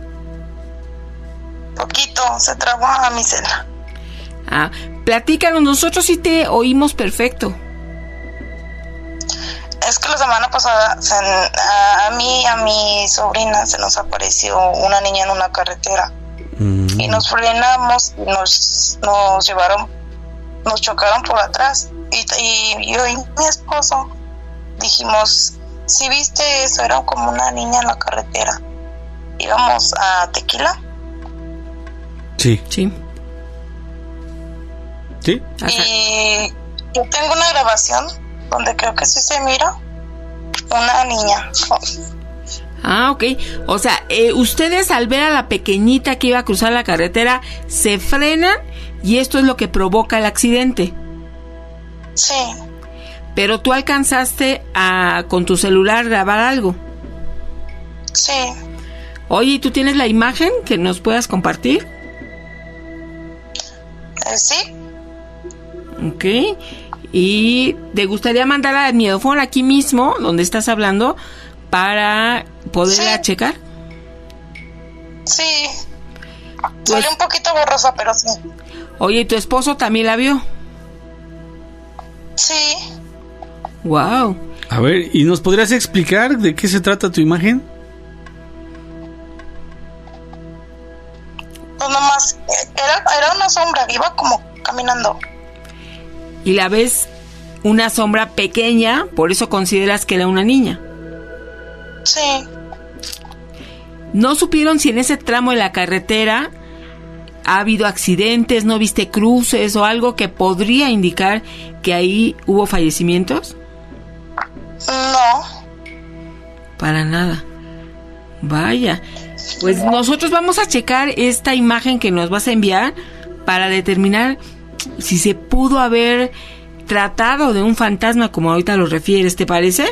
Poquito, se trabó a mi cena. Ah, platícanos, nosotros sí te oímos perfecto. Es que la semana pasada se, a, a mí y a mi sobrina se nos apareció una niña en una carretera. Mm. Y nos frenamos, nos, nos llevaron, nos chocaron por atrás. Y, y yo y mi esposo dijimos, si viste eso, era como una niña en la carretera. Íbamos a Tequila. Sí. Sí. Sí. Y yo tengo una grabación donde creo que sí se mira una niña. Ah, ok. O sea, eh, ustedes al ver a la pequeñita que iba a cruzar la carretera, se frenan y esto es lo que provoca el accidente. Sí. Pero tú alcanzaste a con tu celular grabar algo. Sí. Oye, ¿y tú tienes la imagen que nos puedas compartir? Eh, sí. Ok. Y te gustaría mandar al miedofón aquí mismo, donde estás hablando, para poderla sí. checar. Sí. Pues, sale un poquito borrosa, pero sí. Oye, ¿y tu esposo también la vio? Sí. Wow. A ver, ¿y nos podrías explicar de qué se trata tu imagen? Pues nomás, era, era una sombra, iba como caminando. Y la ves una sombra pequeña, por eso consideras que era una niña. Sí. ¿No supieron si en ese tramo de la carretera ha habido accidentes, no viste cruces o algo que podría indicar que ahí hubo fallecimientos? No. Para nada. Vaya. Pues nosotros vamos a checar esta imagen que nos vas a enviar para determinar si se pudo haber tratado de un fantasma como ahorita lo refieres, ¿te parece?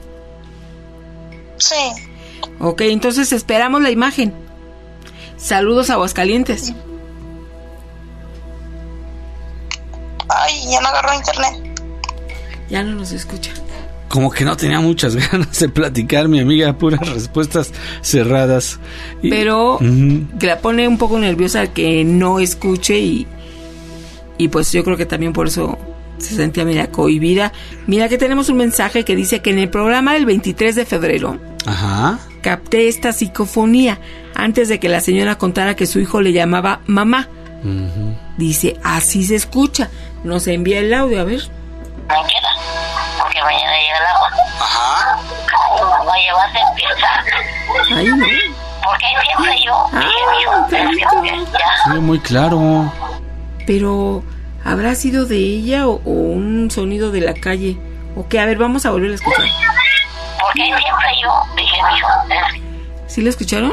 Sí. Ok, entonces esperamos la imagen. Saludos a Aguascalientes. Ay, ya no agarró internet. Ya no nos escucha. Como que no tenía muchas ganas de platicar, mi amiga, puras respuestas cerradas. Y, pero uh-huh. que la pone un poco nerviosa que no escuche y, y pues yo creo que también por eso se sentía media cohibida. Mira que tenemos un mensaje que dice que en el programa del veintitrés de febrero Ajá. capté esta psicofonía antes de que la señora contara que su hijo le llamaba mamá. Uh-huh. Dice, así se escucha. Nos envía el audio, a ver. No queda, porque mañana llega el agua. Ajá. Va a llevarse pieza. Ay, no. Porque siempre yo. Ah, dije, ya. Sí, muy claro. Pero, ¿habrá sido de ella o, o un sonido de la calle? ¿O qué? A ver, vamos a volver a escuchar. Porque siempre yo. Dije, mijo. ¿Sí lo escucharon?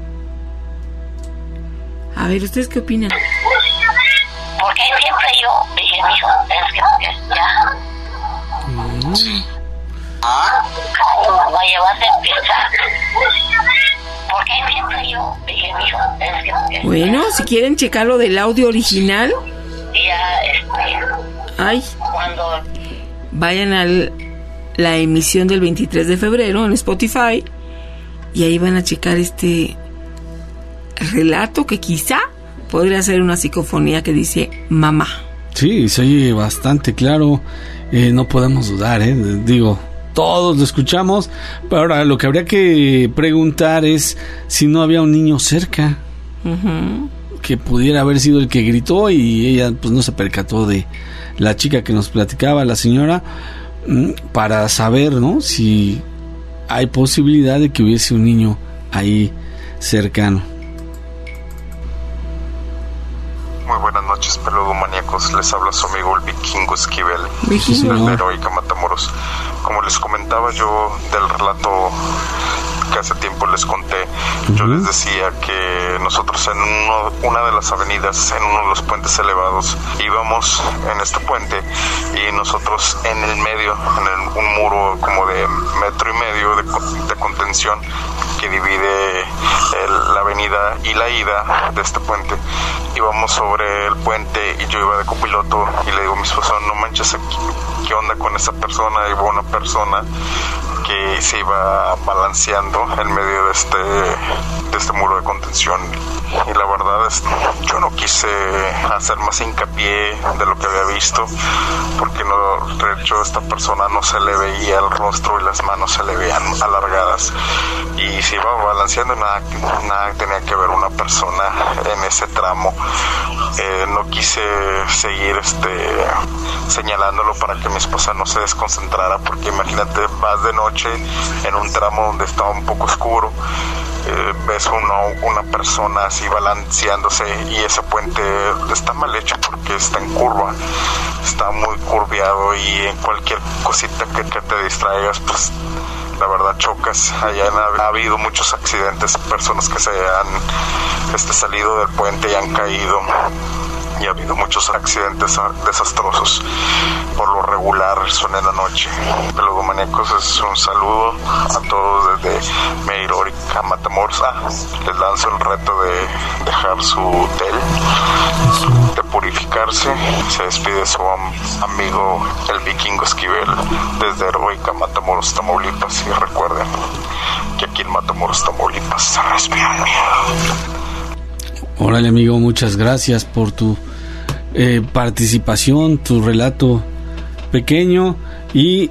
A ver, ¿ustedes qué opinan? Porque siempre yo. Dije, mijo. Es que ya. Mm. ¿Ah? Va a llevarse pieza. Porque siempre yo. Dije, mijo. Es que bueno, si quieren checar lo del audio original. Ya, este. Ay. Cuando. Vayan a la emisión del veintitrés de febrero en Spotify. Y ahí van a checar este relato que quizá podría ser una psicofonía que dice mamá. Sí, se oye bastante claro. Eh, no podemos dudar, ¿eh? Digo, todos lo escuchamos. Pero ahora lo que habría que preguntar es si no había un niño cerca. Uh-huh. Que pudiera haber sido el que gritó y ella pues no se percató de la chica que nos platicaba, la señora, para saber, ¿no? Si hay posibilidad de que hubiese un niño ahí cercano. Muy buenas noches, peludomaníacos. Les habla su amigo el Vikingo Esquivel, Vikingo. de Heroica Matamoros. Como les comentaba yo del relato que hace tiempo les conté, uh-huh. yo les decía que nosotros en uno, una de las avenidas, en uno de los puentes elevados, íbamos en este puente y nosotros en el medio, en el, un muro como de metro y medio de, de contención que divide el, la avenida y la ida de este puente, íbamos sobre el puente y yo iba de copiloto y le digo a mi esposo, no manches, ¿qué onda con esa persona? Iba una persona que se iba balanceando en medio de este de este muro de contención y la verdad es yo no quise hacer más hincapié de lo que había visto porque no, de hecho esta persona no se le veía el rostro y las manos se le veían alargadas y se iba balanceando, nada, nada tenía que ver una persona en ese tramo. Eh, no quise seguir este señalándolo para que mi esposa no se desconcentrara porque imagínate, vas de noche en un tramo donde está un poco oscuro, eh, ves uno, una persona así balanceándose y ese puente está mal hecho porque está en curva, está muy curviado y en cualquier cosita que, que te distraigas pues la verdad chocas. Allá ha, ha habido muchos accidentes, personas que se han este, salido del puente y han caído y ha habido muchos accidentes desastrosos. Por lo regular son en la noche. Peludomaníacos, es un saludo a todos desde Heroica Matamoros. Ah, les lanzo el reto de dejar su tel, de purificarse. Se despide su am- amigo el Vikingo Esquivel desde Heroica Matamoros, Tamaulipas. Y recuerden que aquí en Matamoros, Tamaulipas se respira el miedo. Órale, amigo, muchas gracias por tu eh, participación, tu relato pequeño y...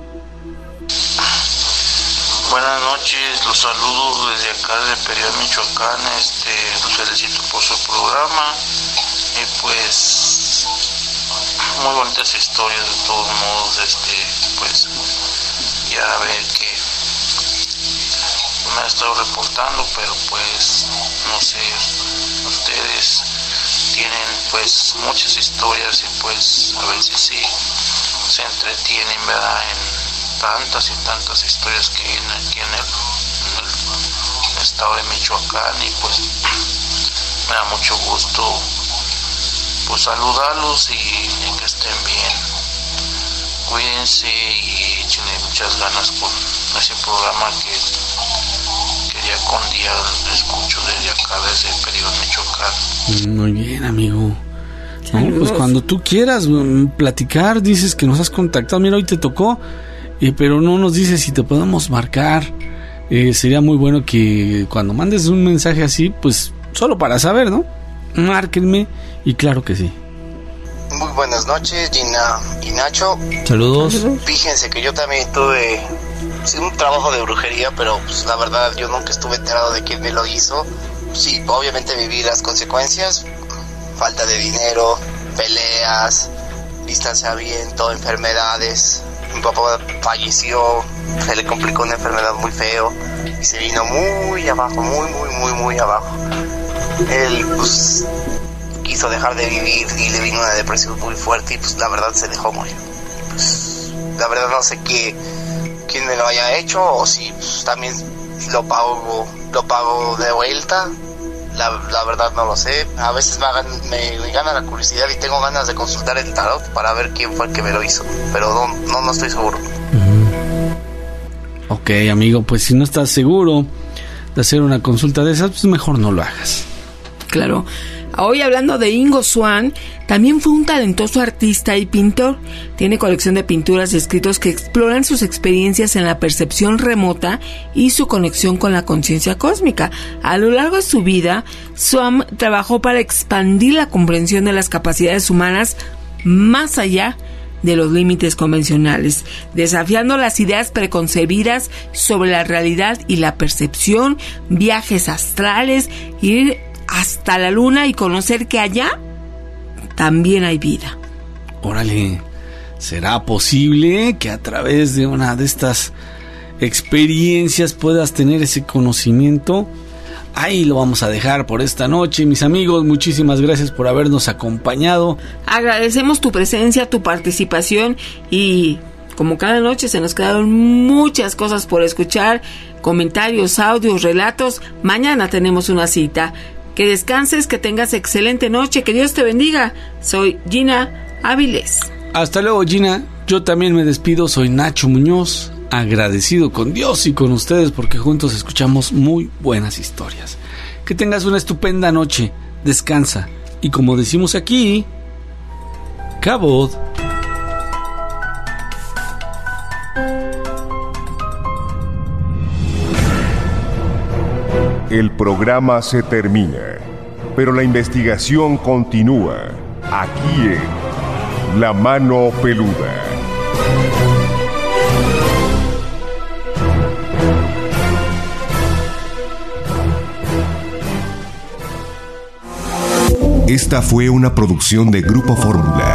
Buenas noches, los saludo desde acá de Period, Michoacán. Este, los felicito por su programa y pues muy bonitas historias de todos modos. Este, pues ya ver que me ha estado reportando, pero pues no sé, ustedes tienen pues muchas historias y pues a veces sí se entretienen, ¿verdad? En tantas y tantas historias que hay aquí en el, en el estado de Michoacán y pues me da mucho gusto pues saludarlos y, y que estén bien. Cuídense y échenle muchas ganas con ese programa que que día con día escucho desde acá, desde Period, Michoacán. Muy bien, amigo. ¿no? Pues cuando tú quieras platicar, dices que nos has contactado. Mira, hoy te tocó, eh, pero no nos dices si te podemos marcar. Eh, sería muy bueno que cuando mandes un mensaje así, pues solo para saber, ¿no? Márquenme y claro que sí. Muy buenas noches, Gina y Nacho. Saludos. Fíjense que yo también tuve sí, un trabajo de brujería, pero pues la verdad yo nunca estuve enterado de quién me lo hizo. Sí, obviamente viví las consecuencias, falta de dinero, peleas, distanciamiento, enfermedades. Mi papá falleció, se le complicó una enfermedad muy feo y se vino muy abajo, muy, muy, muy, muy abajo. Él, pues, quiso dejar de vivir y le vino una depresión muy fuerte y, pues, la verdad se dejó morir. Pues, la verdad no sé qué, quién me lo haya hecho o si pues, también lo pago, lo pago de vuelta. La, la verdad no lo sé. A veces me, me, me gana la curiosidad y tengo ganas de consultar el tarot para ver quién fue el que me lo hizo. Pero no, no, no estoy seguro. Uh-huh. Ok, amigo, pues si no estás seguro de hacer una consulta de esas, pues mejor no lo hagas. Claro. Hoy hablando de Ingo Swann, también fue un talentoso artista y pintor. Tiene colección de pinturas y escritos que exploran sus experiencias en la percepción remota y su conexión con la conciencia cósmica. A lo largo de su vida, Swann trabajó para expandir la comprensión de las capacidades humanas más allá de los límites convencionales, desafiando las ideas preconcebidas sobre la realidad y la percepción, viajes astrales, ir hasta la luna y conocer que allá también hay vida. Órale, ¿será posible que a través de una de estas experiencias puedas tener ese conocimiento? Ahí lo vamos a dejar por esta noche, mis amigos. Muchísimas gracias por habernos acompañado. Agradecemos tu presencia, tu participación y como cada noche se nos quedaron muchas cosas por escuchar, comentarios, audios, relatos. Mañana tenemos una cita. Que descanses, que tengas excelente noche, que Dios te bendiga. Soy Gina Áviles. Hasta luego, Gina. Yo también me despido, soy Nacho Muñoz, agradecido con Dios y con ustedes porque juntos escuchamos muy buenas historias. Que tengas una estupenda noche, descansa y como decimos aquí, Cabot. El programa se termina, pero la investigación continúa aquí en La Mano Peluda. Esta fue una producción de Grupo Fórmula.